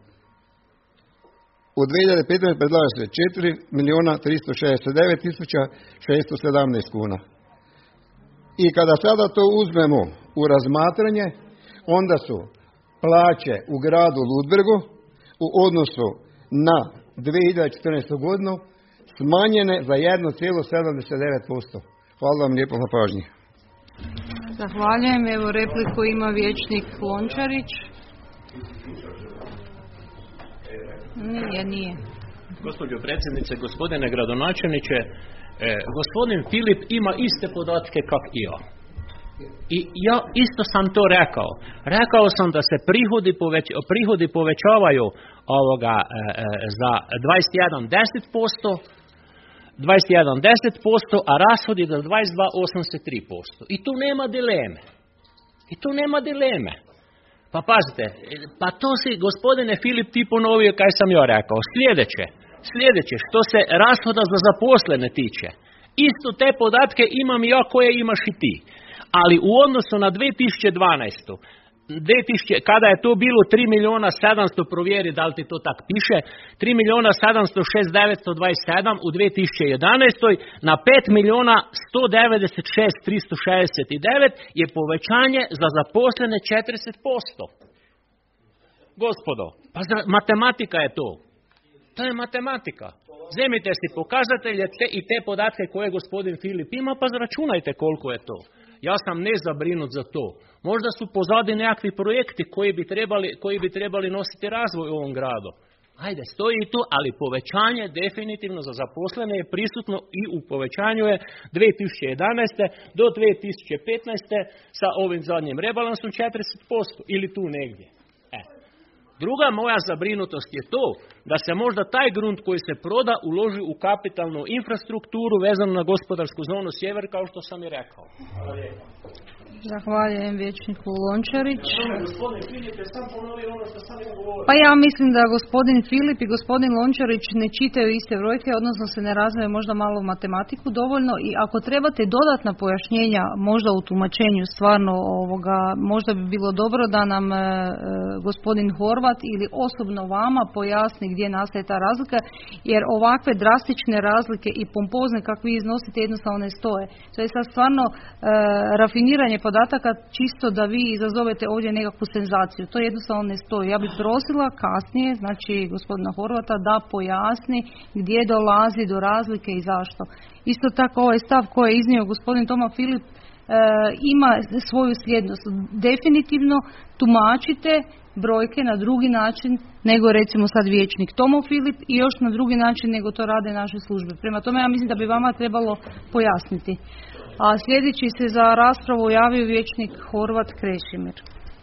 U 2015. predlaže se 4.369.617 kuna. I kada sada to uzmemo u razmatranje, onda su plaće u gradu Ludbregu u odnosu na 2014. godinu smanjene za 1,79%. Hvala vam lijepo na pažnji. Zahvaljujem. Evo repliku ima vijećnik Lončarić. Nije. Gospođo predsjednice, gospodine gradonačelniče, gospodin Filip ima iste podatke kak i ja. I ja isto sam to rekao. Rekao sam da se prihodi povećavaju za 21,10%, a rashodi za 22,83%. I tu nema dileme. Pa pazite, pa to si gospodine Filip ti ponovio kaj sam ja rekao. Sljedeće, što se rashoda za zaposlene tiče, isto te podatke imam ja koje imaš i ti. Ali u odnosu na 2012. Kada je to bilo 3.700.000, provjeri da li ti to tak piše, 3.706.927 u 2011. na 5.196.369 je povećanje za zaposlene 40%. Gospodo, pa matematika je to. To je matematika. Zemite si pokazatelje i te podatke koje gospodin Filip ima, pa zračunajte koliko je to. Ja sam ne zabrinut za to. Možda su pozadi nekakvi projekti koji bi trebali nositi razvoj u ovom gradu. Ajde, stoji tu, ali povećanje definitivno za zaposlene je prisutno i u povećanju je 2011. do 2015. sa ovim zadnjim rebalansom 40% ili tu negdje. Druga moja zabrinutost je to da se možda taj grunt koji se proda uloži u kapitalnu infrastrukturu vezanu na gospodarsku zonu Sjever, kao što sam i rekao. Zahvaljujem vijećniku Lončarić. Pa ja mislim da gospodin Filip i gospodin Lončarić ne čitaju iste brojke, odnosno se ne razumiju možda malo matematiku dovoljno, i ako trebate dodatna pojašnjenja možda u tumačenju stvarno možda bi bilo dobro da nam gospodin Horvat ili osobno vama pojasni gdje nastaje ta razlika, jer ovakve drastične razlike i pompozne kakve vi iznosite jednostavno ne stoje. To je sad stvarno rafiniranje podataka čisto da vi izazovete ovdje nekakvu senzaciju. To jednostavno ne stoji. Ja bih prosila kasnije, znači gospodina Horvata, da pojasni gdje dolazi do razlike i zašto. Isto tako ovaj stav koji je iznio gospodin Toma Filip ima svoju slijednost. Definitivno tumačite brojke na drugi način nego recimo sad vijećnik Tomo Filip i još na drugi način nego to rade naše službe. Prema tome ja mislim da bi vama trebalo pojasniti. A sljedeći se za raspravu javio vijećnik Horvat Krešimir.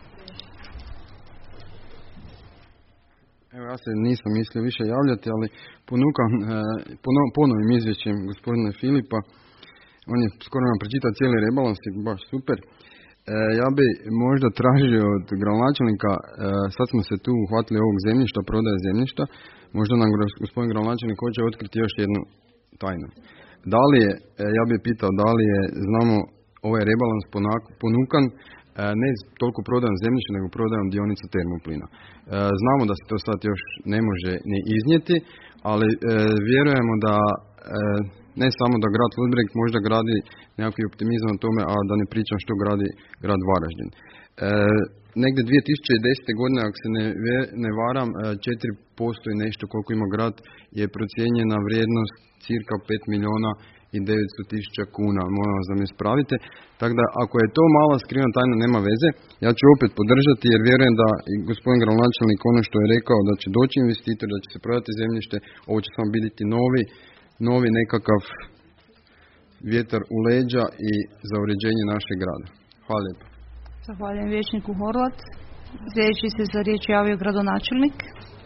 Evo, ja se nisam mislio više javljati, ali ponukan ponovim izvješćem gospodina Filipa. On je skoro nam pročitao cijeli rebalans i baš super. Ja bi možda tražio od gradonačelnika, sad smo se tu uhvatili ovog zemljišta, prodaje zemljišta, možda nam gospodin gradonačelnik hoće otkriti još jednu tajnu. Da li je, ja bih pitao, da li je, znamo, ovaj rebalans ponukan ne toliko prodajom zemljišta, nego prodajom dionica Termoplina. Znamo da se to sad još ne može ni iznijeti, ali vjerujemo da ne samo da grad Ludbreg možda gradi nekakvi optimizam o tome, a da ne pričam što gradi grad Varaždin. Negdje 2010. godine, ako se ne varam, 4% i nešto koliko ima grad je procijenjena vrijednost cirka 5 milijuna i 900 tisuća kuna. Molim vas da me ispravite. Tako da, ako je to mala skrivena tajna, nema veze. Ja ću opet podržati, jer vjerujem da i gospodin gradonačelnik ono što je rekao, da će doći investitor, da će se prodati zemljište, ovo će samo biti novi nekakav vjetar u leđa i za uređenje našeg grada. Hvala lijepo. Zahvaljujem vijećniku Horvat. Sljedeći se za riječ javio gradonačelnik.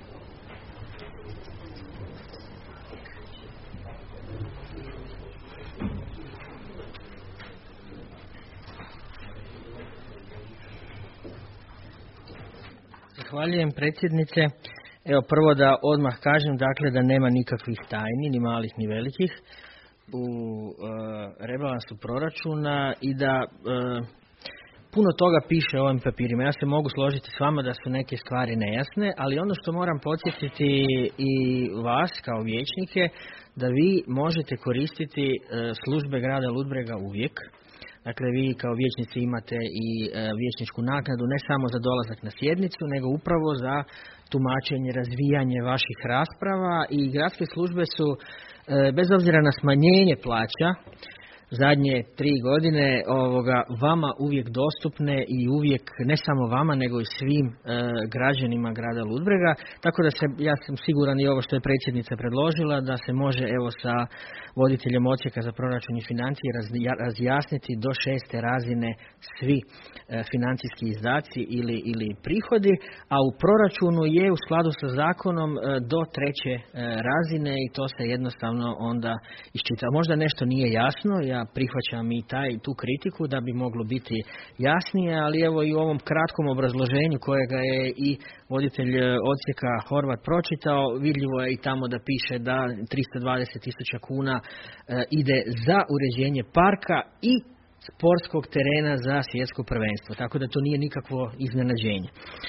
Zahvaljujem predsjednice. Evo prvo da odmah kažem, dakle, da nema nikakvih tajni, ni malih ni velikih u rebalansu proračuna i da puno toga piše u ovim papirima. Ja se mogu složiti s vama da su neke stvari nejasne, ali ono što moram podsjetiti i vas kao vijećnike, da vi možete koristiti službe grada Ludbrega uvijek. Dakle, vi kao vijećnici imate i vijećničku naknadu ne samo za dolazak na sjednicu, nego upravo za tumačenje, razvijanje vaših rasprava, i gradske službe su, bez obzira na smanjenje plaća, zadnje 3 godine vama uvijek dostupne i uvijek, ne samo vama, nego i svim građanima grada Ludbrega. Tako da ja sam siguran i ovo što je predsjednica predložila, da se može evo sa voditeljem odsjeka za proračun i financije razjasniti do 6. razine svi financijski izdaci ili prihodi, a u proračunu je u skladu sa zakonom do 3. razine i to se jednostavno onda iščita. Možda nešto nije jasno, ja prihvaćam i tu kritiku da bi moglo biti jasnije, ali evo i u ovom kratkom obrazloženju kojega je i voditelj odsjeka Horvat pročitao, vidljivo je i tamo da piše da 320.000 kuna ide za uređenje parka i sportskog terena za svjetsko prvenstvo, tako da to nije nikakvo iznenađenje.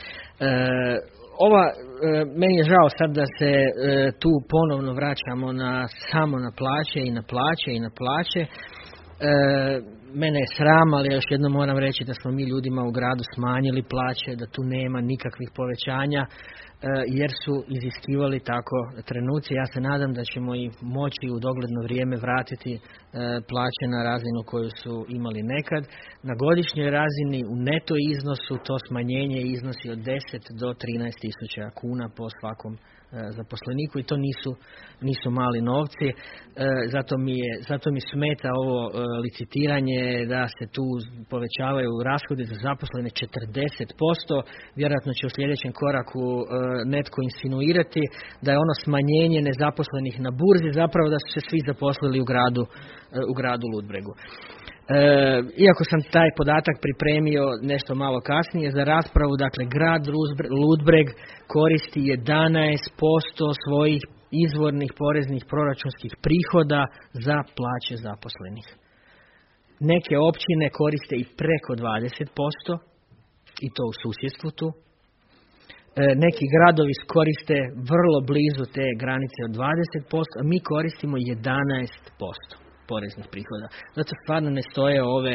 Meni je žao sad da se tu ponovno vraćamo samo na plaće i na plaće i na plaće. Mene je sram, ali još jednom moram reći da smo mi ljudima u gradu smanjili plaće, da tu nema nikakvih povećanja, jer su iziskivali tako trenuci. Ja se nadam da ćemo i moći u dogledno vrijeme vratiti plaće na razinu koju su imali nekad. Na godišnjoj razini u neto iznosu to smanjenje iznosi od 10 do 13.000 kuna po svakom zaposleniku i to nisu mali novci. Zato mi smeta ovo licitiranje da se tu povećavaju rashodi za zaposlene 40%. Vjerojatno će u sljedećem koraku netko insinuirati da je ono smanjenje nezaposlenih na burzi zapravo da su se svi zaposlili u gradu Ludbregu. Iako sam taj podatak pripremio nešto malo kasnije za raspravu, dakle grad Ludbreg koristi 11% svojih izvornih poreznih proračunskih prihoda za plaće zaposlenih. Neke općine koriste i preko 20% i to u susjedstvu tu. Neki gradovi koriste vrlo blizu te granice od 20%, a mi koristimo 11% poreznih prihoda. Zato stvarno ne stoje ove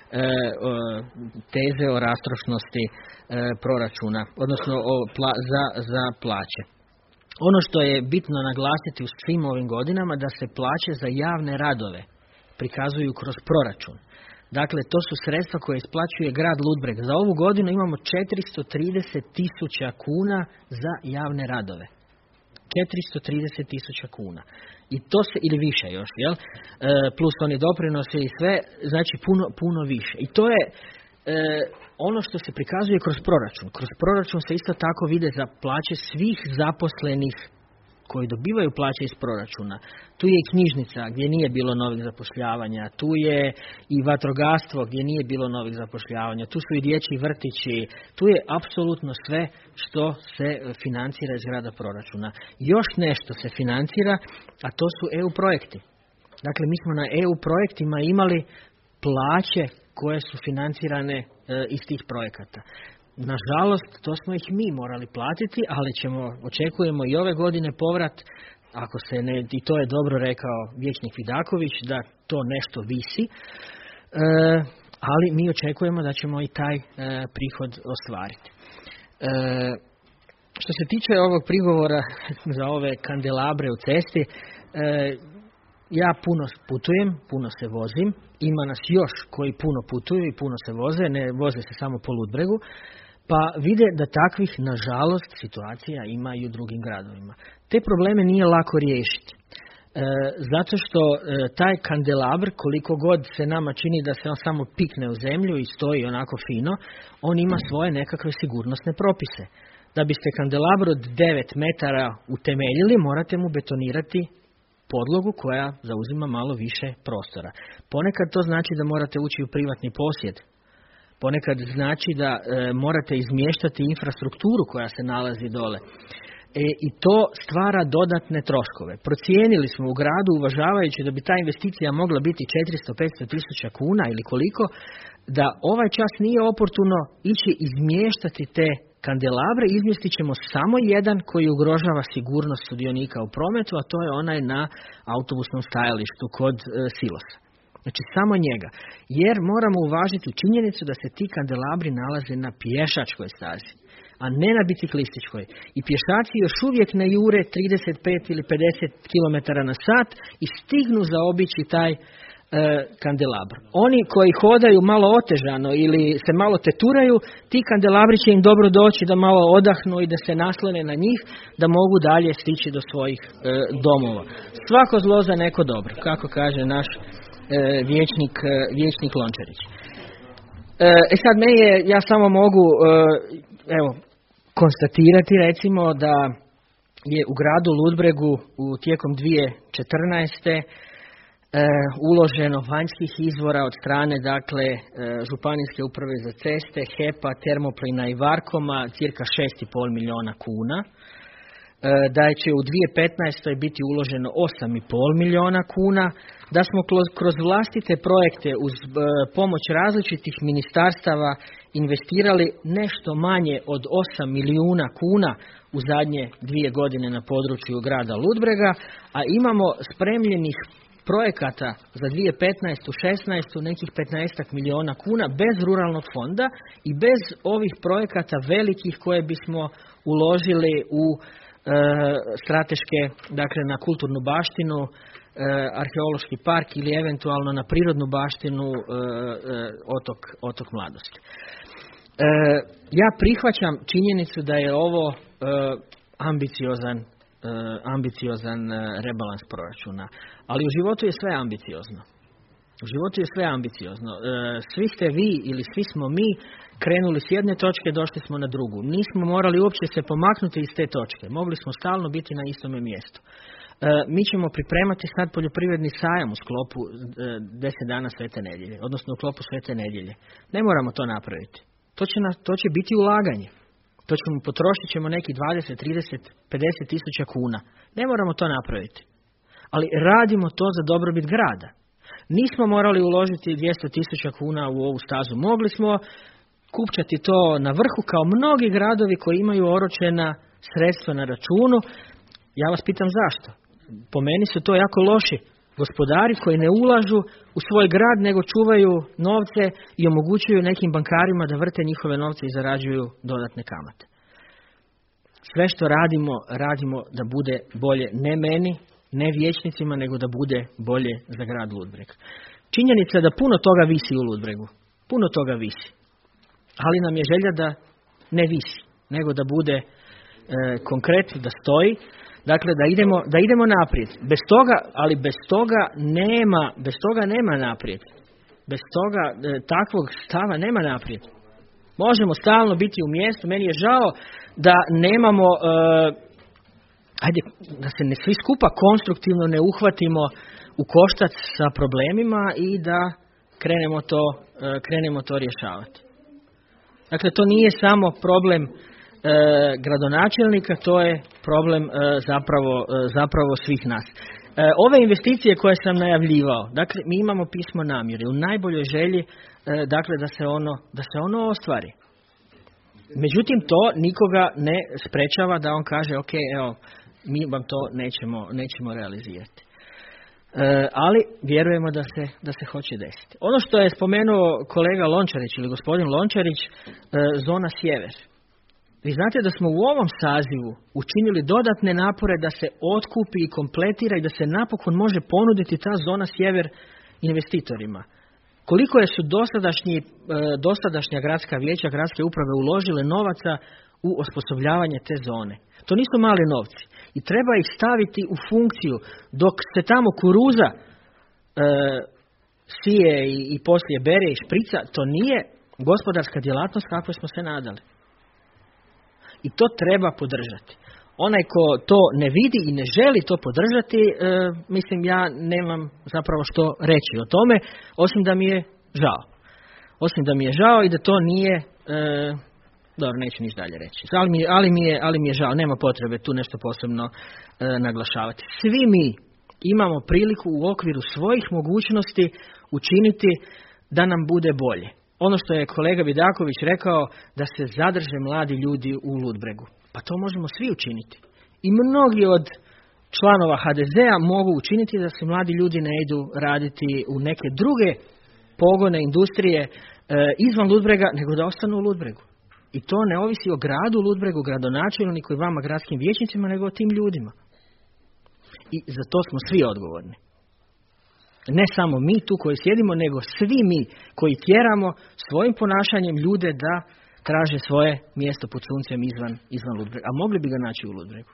teze o rastrošnosti proračuna, odnosno za plaće. Ono što je bitno naglasiti u svim ovim godinama da se plaće za javne radove prikazuju kroz proračun. Dakle, to su sredstva koje isplaćuje grad Ludbreg. Za ovu godinu imamo 430.000 kuna za javne radove. 430.000 kuna. I to se, ili više još, jel? Plus oni doprinose i sve, znači puno više. I to je ono što se prikazuje kroz proračun. Kroz proračun se isto tako vide za plaće svih zaposlenih koji dobivaju plaće iz proračuna. Tu je i knjižnica gdje nije bilo novih zapošljavanja, tu je i vatrogastvo gdje nije bilo novih zapošljavanja, tu su i dječji vrtići, tu je apsolutno sve što se financira iz grada proračuna. Još nešto se financira, a to su EU projekti. Dakle, mi smo na EU projektima imali plaće koje su financirane iz tih projekata. Nažalost, to smo ih mi morali platiti, ali očekujemo i ove godine povrat, ako se ne, i to je dobro rekao vijećnik Vidaković, da to nešto visi, ali mi očekujemo da ćemo i taj prihod ostvariti. Što se tiče ovog prigovora za ove kandelabre u cesti, ja puno putujem, puno se vozim, ima nas još koji puno putuju i puno se voze, ne voze se samo po Ludbregu, pa vide da takvih, nažalost, situacija ima i u drugim gradovima. Te probleme nije lako riješiti. Zato što taj kandelabr, koliko god se nama čini da se on samo pikne u zemlju i stoji onako fino, on ima svoje nekakve sigurnosne propise. Da biste kandelabr od 9 metara utemeljili, morate mu betonirati podlogu koja zauzima malo više prostora. Ponekad to znači da morate ući u privatni posjed. Ponekad znači da morate izmještati infrastrukturu koja se nalazi dole. I to stvara dodatne troškove. Procijenili smo u gradu, uvažavajući da bi ta investicija mogla biti 400-500 tisuća kuna ili koliko, da ovaj čas nije oportuno ići izmještati te kandelabre, izmjestit ćemo samo jedan koji ugrožava sigurnost sudionika u prometu, a to je onaj na autobusnom stajalištu kod silosa. Znači samo njega. Jer moramo uvažiti činjenicu da se ti kandelabri nalaze na pješačkoj stazi, a ne na biciklističkoj. I pješaci još uvijek ne jure 35 ili 50 km na sat i stignu zaobići taj kandelabr. Oni koji hodaju malo otežano ili se malo teturaju, ti kandelabri će im dobro doći da malo odahnu i da se naslone na njih, da mogu dalje stići do svojih domova. Svako zlo za neko dobro, kako kaže naš vijećnik Lončarić. Sad ja samo mogu konstatirati recimo da je u gradu Ludbregu tijekom 2014. Uloženo vanjskih izvora od strane Županijske uprave za ceste, HEP-a, Termoplina i Varkoma cirka 6,5 milijuna kuna. Da će u 2015. biti uloženo 8,5 milijuna kuna, da smo kroz vlastite projekte uz pomoć različitih ministarstava investirali nešto manje od 8 milijuna kuna u zadnje 2 godine na području grada Ludbrega, a imamo spremljenih projekata za 2015-16 nekih 15 milijuna kuna bez ruralnog fonda i bez ovih projekata velikih koje bismo uložili u strateške, dakle na kulturnu baštinu, arheološki park ili eventualno na prirodnu baštinu otok Mladosti. Ja prihvaćam činjenicu da je ovo ambiciozan rebalans proračuna, ali u životu je sve ambiciozno. U životu je sve ambiciozno. Svi ste vi ili svi smo mi krenuli s jedne točke, došli smo na drugu. Nismo morali uopće se pomaknuti iz te točke. Mogli smo stalno biti na istome mjestu. Mi ćemo pripremati sad poljoprivredni sajam u sklopu 10 dana Svete nedjelje, odnosno u sklopu Svete nedjelje. Ne moramo to napraviti. To će biti ulaganje. Potrošit ćemo neki 20, 30, 50 tisuća kuna. Ne moramo to napraviti. Ali radimo to za dobrobit grada. Nismo morali uložiti 200 tisuća kuna u ovu stazu. Mogli smo kupčati to na vrhu kao mnogi gradovi koji imaju oročena sredstva na računu. Ja vas pitam zašto? Po meni su to jako loši gospodari koji ne ulažu u svoj grad, nego čuvaju novce i omogućuju nekim bankarima da vrte njihove novce i zarađuju dodatne kamate. Sve što radimo da bude bolje ne meni, ne vijećnicima, nego da bude bolje za grad Ludbreg. Činjenica je da puno toga visi u Ludbregu. Puno toga visi. Ali nam je želja da ne visi, nego da bude konkret, da stoji. Dakle, da idemo naprijed. Bez toga nema naprijed. Bez toga takvog stava nema naprijed. Možemo stalno biti u mjestu. Meni je žao da nemamo, da se ne svi skupa konstruktivno ne uhvatimo u koštac sa problemima i da krenemo to rješavati. Dakle, to nije samo problem gradonačelnika, to je problem zapravo svih nas. Ove investicije koje sam najavljivao, dakle, mi imamo pismo namjere u najboljoj želji, dakle, da se ono ostvari. Međutim, to nikoga ne sprečava da on kaže, ok, evo, mi vam to nećemo realizirati. Ali vjerujemo da se hoće desiti. Ono što je spomenuo kolega Lončarić ili gospodin Lončarić, zona sjever. Vi znate da smo u ovom sazivu učinili dodatne napore da se otkupi i kompletira i da se napokon može ponuditi ta zona sjever investitorima. Koliko su dosadašnja gradska vijeća, gradske uprave uložile novaca u osposobljavanje te zone. To nisu mali novci i treba ih staviti u funkciju dok se tamo kuruza sije i poslije bere i šprica. To nije gospodarska djelatnost kakve smo se nadali. I to treba podržati. Onaj ko to ne vidi i ne želi to podržati, mislim ja nemam zapravo što reći o tome, osim da mi je žao. Osim da mi je žao i da to nije, dobro, neću ništa dalje reći. Ali mi je žao, nema potrebe tu nešto posebno naglašavati. Svi mi imamo priliku u okviru svojih mogućnosti učiniti da nam bude bolje. Ono što je kolega Vidaković rekao, da se zadrže mladi ljudi u Ludbregu. Pa to možemo svi učiniti. I mnogi od članova HDZ-a mogu učiniti da se mladi ljudi ne idu raditi u neke druge pogone, industrije izvan Ludbrega, nego da ostanu u Ludbregu. I to ne ovisi o gradu Ludbregu, gradonačelniku i vama gradskim vijećnicima, nego o tim ljudima. I za to smo svi odgovorni. Ne samo mi tu koji sjedimo, nego svi mi koji tjeramo svojim ponašanjem ljude da traže svoje mjesto pod suncem izvan Ludbrega. A mogli bi ga naći u Ludbregu.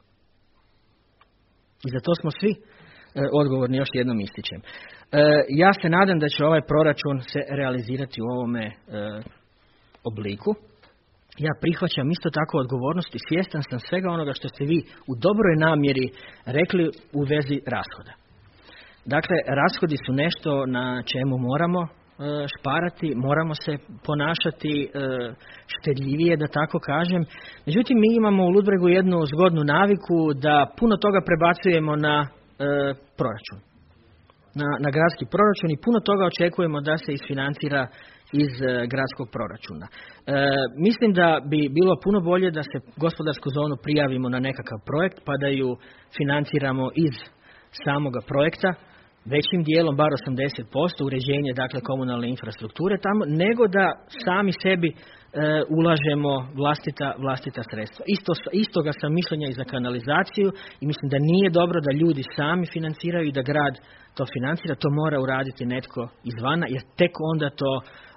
I za to smo svi odgovorni, još jednom ističem. Ja se nadam da će ovaj proračun se realizirati u ovome obliku. Ja prihvaćam isto tako odgovornost i svjestan sam svega onoga što ste vi u dobroj namjeri rekli u vezi rashoda. Dakle, rashodi su nešto na čemu moramo šparati, moramo se ponašati štedljivije, da tako kažem. Međutim, mi imamo u Ludbregu jednu zgodnu naviku da puno toga prebacujemo na proračun. Na gradski proračun i puno toga očekujemo da se isfinancira iz gradskog proračuna. Mislim da bi bilo puno bolje da se gospodarsku zonu prijavimo na nekakav projekt pa da ju financiramo iz samoga projekta, većim dijelom, bar 80%, uređenje dakle komunalne infrastrukture tamo, nego da sami sebi ulažemo vlastita sredstva. Istoga sam mišljenja i za kanalizaciju i mislim da nije dobro da ljudi sami financiraju i da grad to financira, to mora uraditi netko izvana, jer tek onda to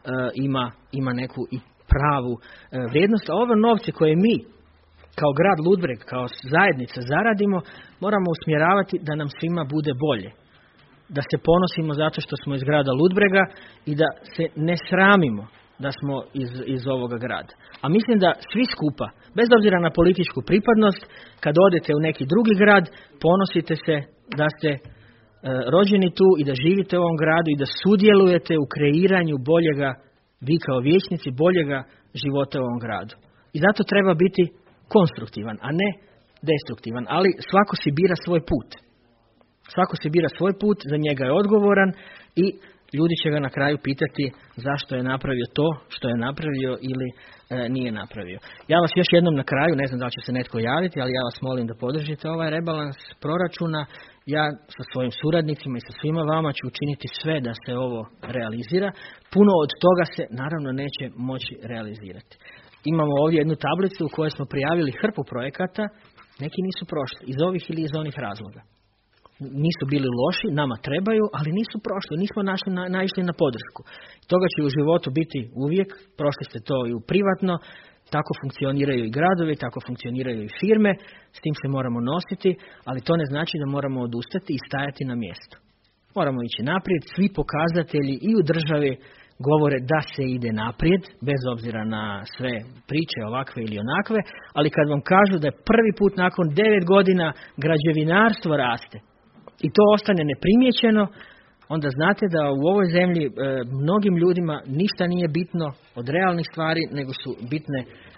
ima neku i pravu vrijednost. A ove novce koje mi kao grad Ludbreg, kao zajednica zaradimo, moramo usmjeravati da nam svima bude bolje. Da se ponosimo zato što smo iz grada Ludbrega i da se ne sramimo da smo iz ovoga grada. A mislim da svi skupa, bez obzira na političku pripadnost, kad odete u neki drugi grad, ponosite se da ste rođeni tu i da živite u ovom gradu i da sudjelujete u kreiranju boljega, vi kao vijećnici, boljega života u ovom gradu. I zato treba biti konstruktivan, a ne destruktivan. Ali svako si bira svoj put. Svako si bira svoj put, za njega je odgovoran i ljudi će ga na kraju pitati zašto je napravio to što je napravio ili nije napravio. Ja vas još jednom na kraju, ne znam da li će se netko javiti, ali ja vas molim da podržite ovaj rebalans proračuna. Ja sa svojim suradnicima i sa svima vama ću učiniti sve da se ovo realizira. Puno od toga se naravno neće moći realizirati. Imamo ovdje jednu tablicu u kojoj smo prijavili hrpu projekata, neki nisu prošli iz ovih ili iz onih razloga. Nisu bili loši, nama trebaju, ali nisu prošli, nismo naišli na podršku. Toga će u životu biti uvijek, prošli ste to i u privatno, tako funkcioniraju i gradovi, tako funkcioniraju i firme, s tim se moramo nositi, ali to ne znači da moramo odustati i stajati na mjestu. Moramo ići naprijed, svi pokazatelji i u državi govore da se ide naprijed, bez obzira na sve priče ovakve ili onakve, ali kad vam kažu da je prvi put nakon 9 godina građevinarstvo raste, i to ostane neprimjećeno, onda znate da u ovoj zemlji mnogim ljudima ništa nije bitno od realnih stvari, nego su bitne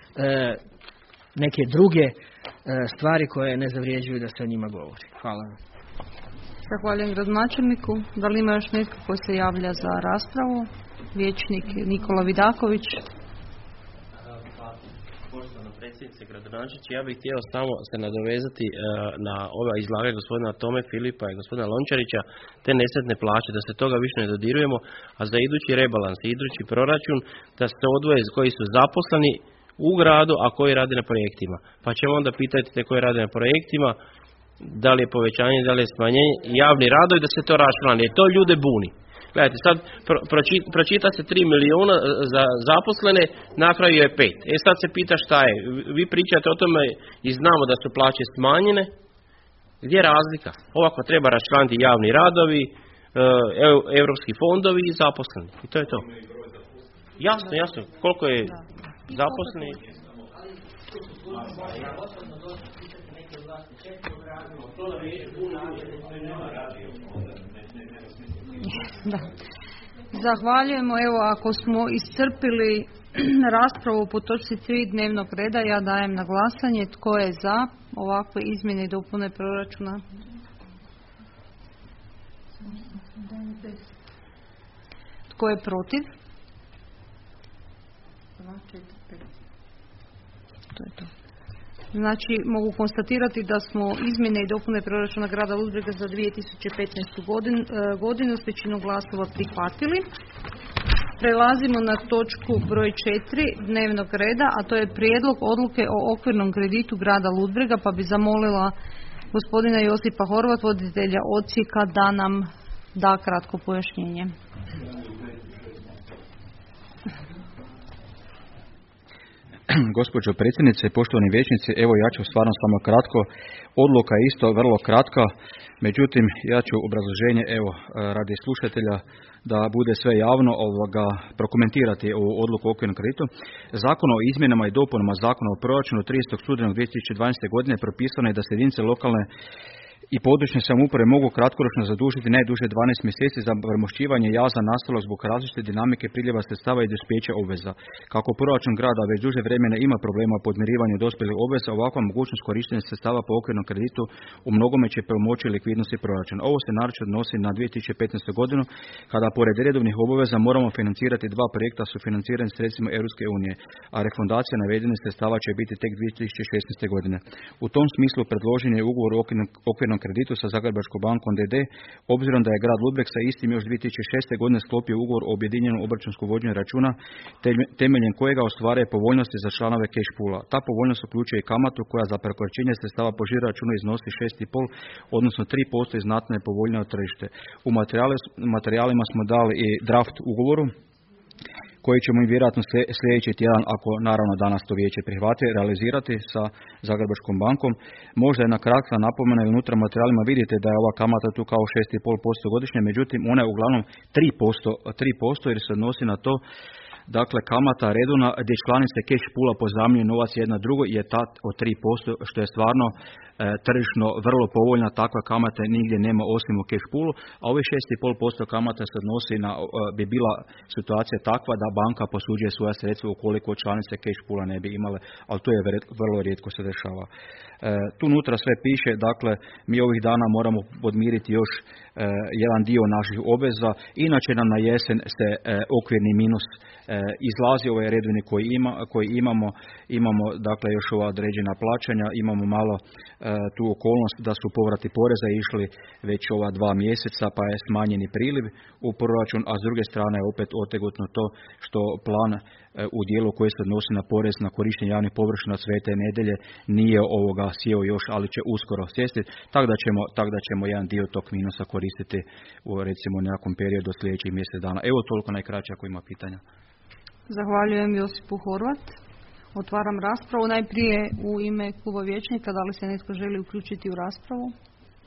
neke druge stvari koje ne zavrijeđuju da se o njima govori. Hvala vam. Zahvaljujem gradonačelniku. Da li ima još netko ko se javlja za raspravu? Vijećnik Nikola Vidaković. Poštovana predsjednice, gradonačelniče, ja bih htio samo se nadovezati na ova izlaganja gospodina Tome Filipa i gospodina Lončarića, te nesretne plaće, da se toga više ne dodirujemo, a za idući rebalans i idući proračun da se odvoje koji su zaposleni u gradu, a koji rade na projektima. Pa ćemo onda pitati te koji rade na projektima, da li je povećanje, da li je smanjenje, javni radovi, da se to raščlani, jer to ljude buni. Gledajte, sad pročita se 3 milijuna za zaposlene, napravio je 5. Sad se pita šta je. Vi pričate o tome i znamo da su plaće smanjene. Gdje je razlika? Ovako treba raščlaniti javni radovi, europski fondovi i zaposleni. I to je to. Jasno. Koliko je zaposlenih? Da. Zahvaljujemo. Evo, ako smo iscrpili raspravu po točci 3 dnevnog reda, ja dajem na glasanje tko je za ovakve izmjene i dopune proračuna. Tko je protiv? To je to. Znači, mogu konstatirati da smo izmjene i dopune proračuna grada Ludbrega za 2015. godinu s većinom glasova prihvatili. Prelazimo na točku broj 4 dnevnog reda, a to je prijedlog odluke o okvirnom kreditu grada Ludbrega, pa bi zamolila gospodina Josipa Horvat, voditelja odsjeka, da nam da kratko pojašnjenje. Gospođo predsjednice, poštovani vijećnici, evo ja ću stvarno samo kratko. Odluka je isto vrlo kratka, međutim ja ću obrazloženje, evo radi slušatelja da bude sve javno, prokomentirati ovu odluku o okvirnom kreditu. Zakon o izmjenama i dopunama Zakona o proračunu 30. studenog 2012. godine propisano je da se jedinice lokalne i područne samouprave mogu kratkoročno zadužiti najduže 12 mjeseci za premošćivanje jaza nastalog zbog različite dinamike priljeva sredstava i dospijeća obveza. Kako proračun grada već duže vremena ima problema u podmirivanju dospjelih obveza, ovakva mogućnost korištenja sredstava po okvirnom kreditu u mnogome će pomoći likvidnosti proračuna. Ovo se naročito odnosi na 2015. godinu, kada pored redovnih obaveza moramo financirati dva projekta sufinancirani sredstvima Europske unije, a refundacija navedenih sredstava će biti tek 2016. godine. U tom smislu predložen je ugovor o okvirnom stambenom kreditu sa Zagrebačkom bankom d.d. obzirom da je grad Ludbreg sa istim još 2006. godine sklopio ugovor o objedinjenom obračunskom vođenju računa temeljem kojega ostvaruje povoljnosti za članove cash poola. Ta povoljnost uključuje i kamatu koja za prekoračenje sredstava po žiro računu iznosi 6,5, odnosno 3% i znatno je povoljnije od tržište. U materijalima smo dali i draft ugovoru koji ćemo im vjerojatno sljedeći tjedan, ako naravno danas to vijeće prihvati, realizirati sa Zagrebačkom bankom. Možda je na kratka napomena i unutra materijalima vidite da je ova kamata tu kao 6,5% godišnje, međutim ona je uglavnom 3% jer se odnosi na to. Dakle, kamata redovna gdje članice cash poola pozajmljuju novac jedna drugoj je ta od 3%, što je stvarno tržišno vrlo povoljna. Takva kamata nigdje nema osim u cash poolu, a ove 6,5% kamata se odnosi na, bi bila situacija takva da banka posuđuje svoja sredstva ukoliko članice cash poola ne bi imale, ali to je vrlo rijetko se dešava. Tu unutra sve piše, dakle, mi ovih dana moramo podmiriti još jedan dio naših obveza, inače nam na jesen se okvirni minus izlazi, ovaj redovni koji imamo dakle još ova određena plaćanja, imamo malo tu okolnost da su povrati poreza išli već ova 2 mjeseca pa je smanjeni priliv u proračun, a s druge strane je opet otegotno to što plan u dijelu koji se odnosi na porez na korištenje javnih površina od Svete Nedelje nije sjeo još, ali će uskoro sjesti, tako da ćemo jedan dio tog minusa koristiti u recimo nekakvom periodu od sljedećih mjesec dana. Evo toliko najkraće ako ima pitanja. Zahvaljujem Josipu Horvat. Otvaram raspravu. Najprije u ime kluba vijećnika, da li se netko želi uključiti u raspravu?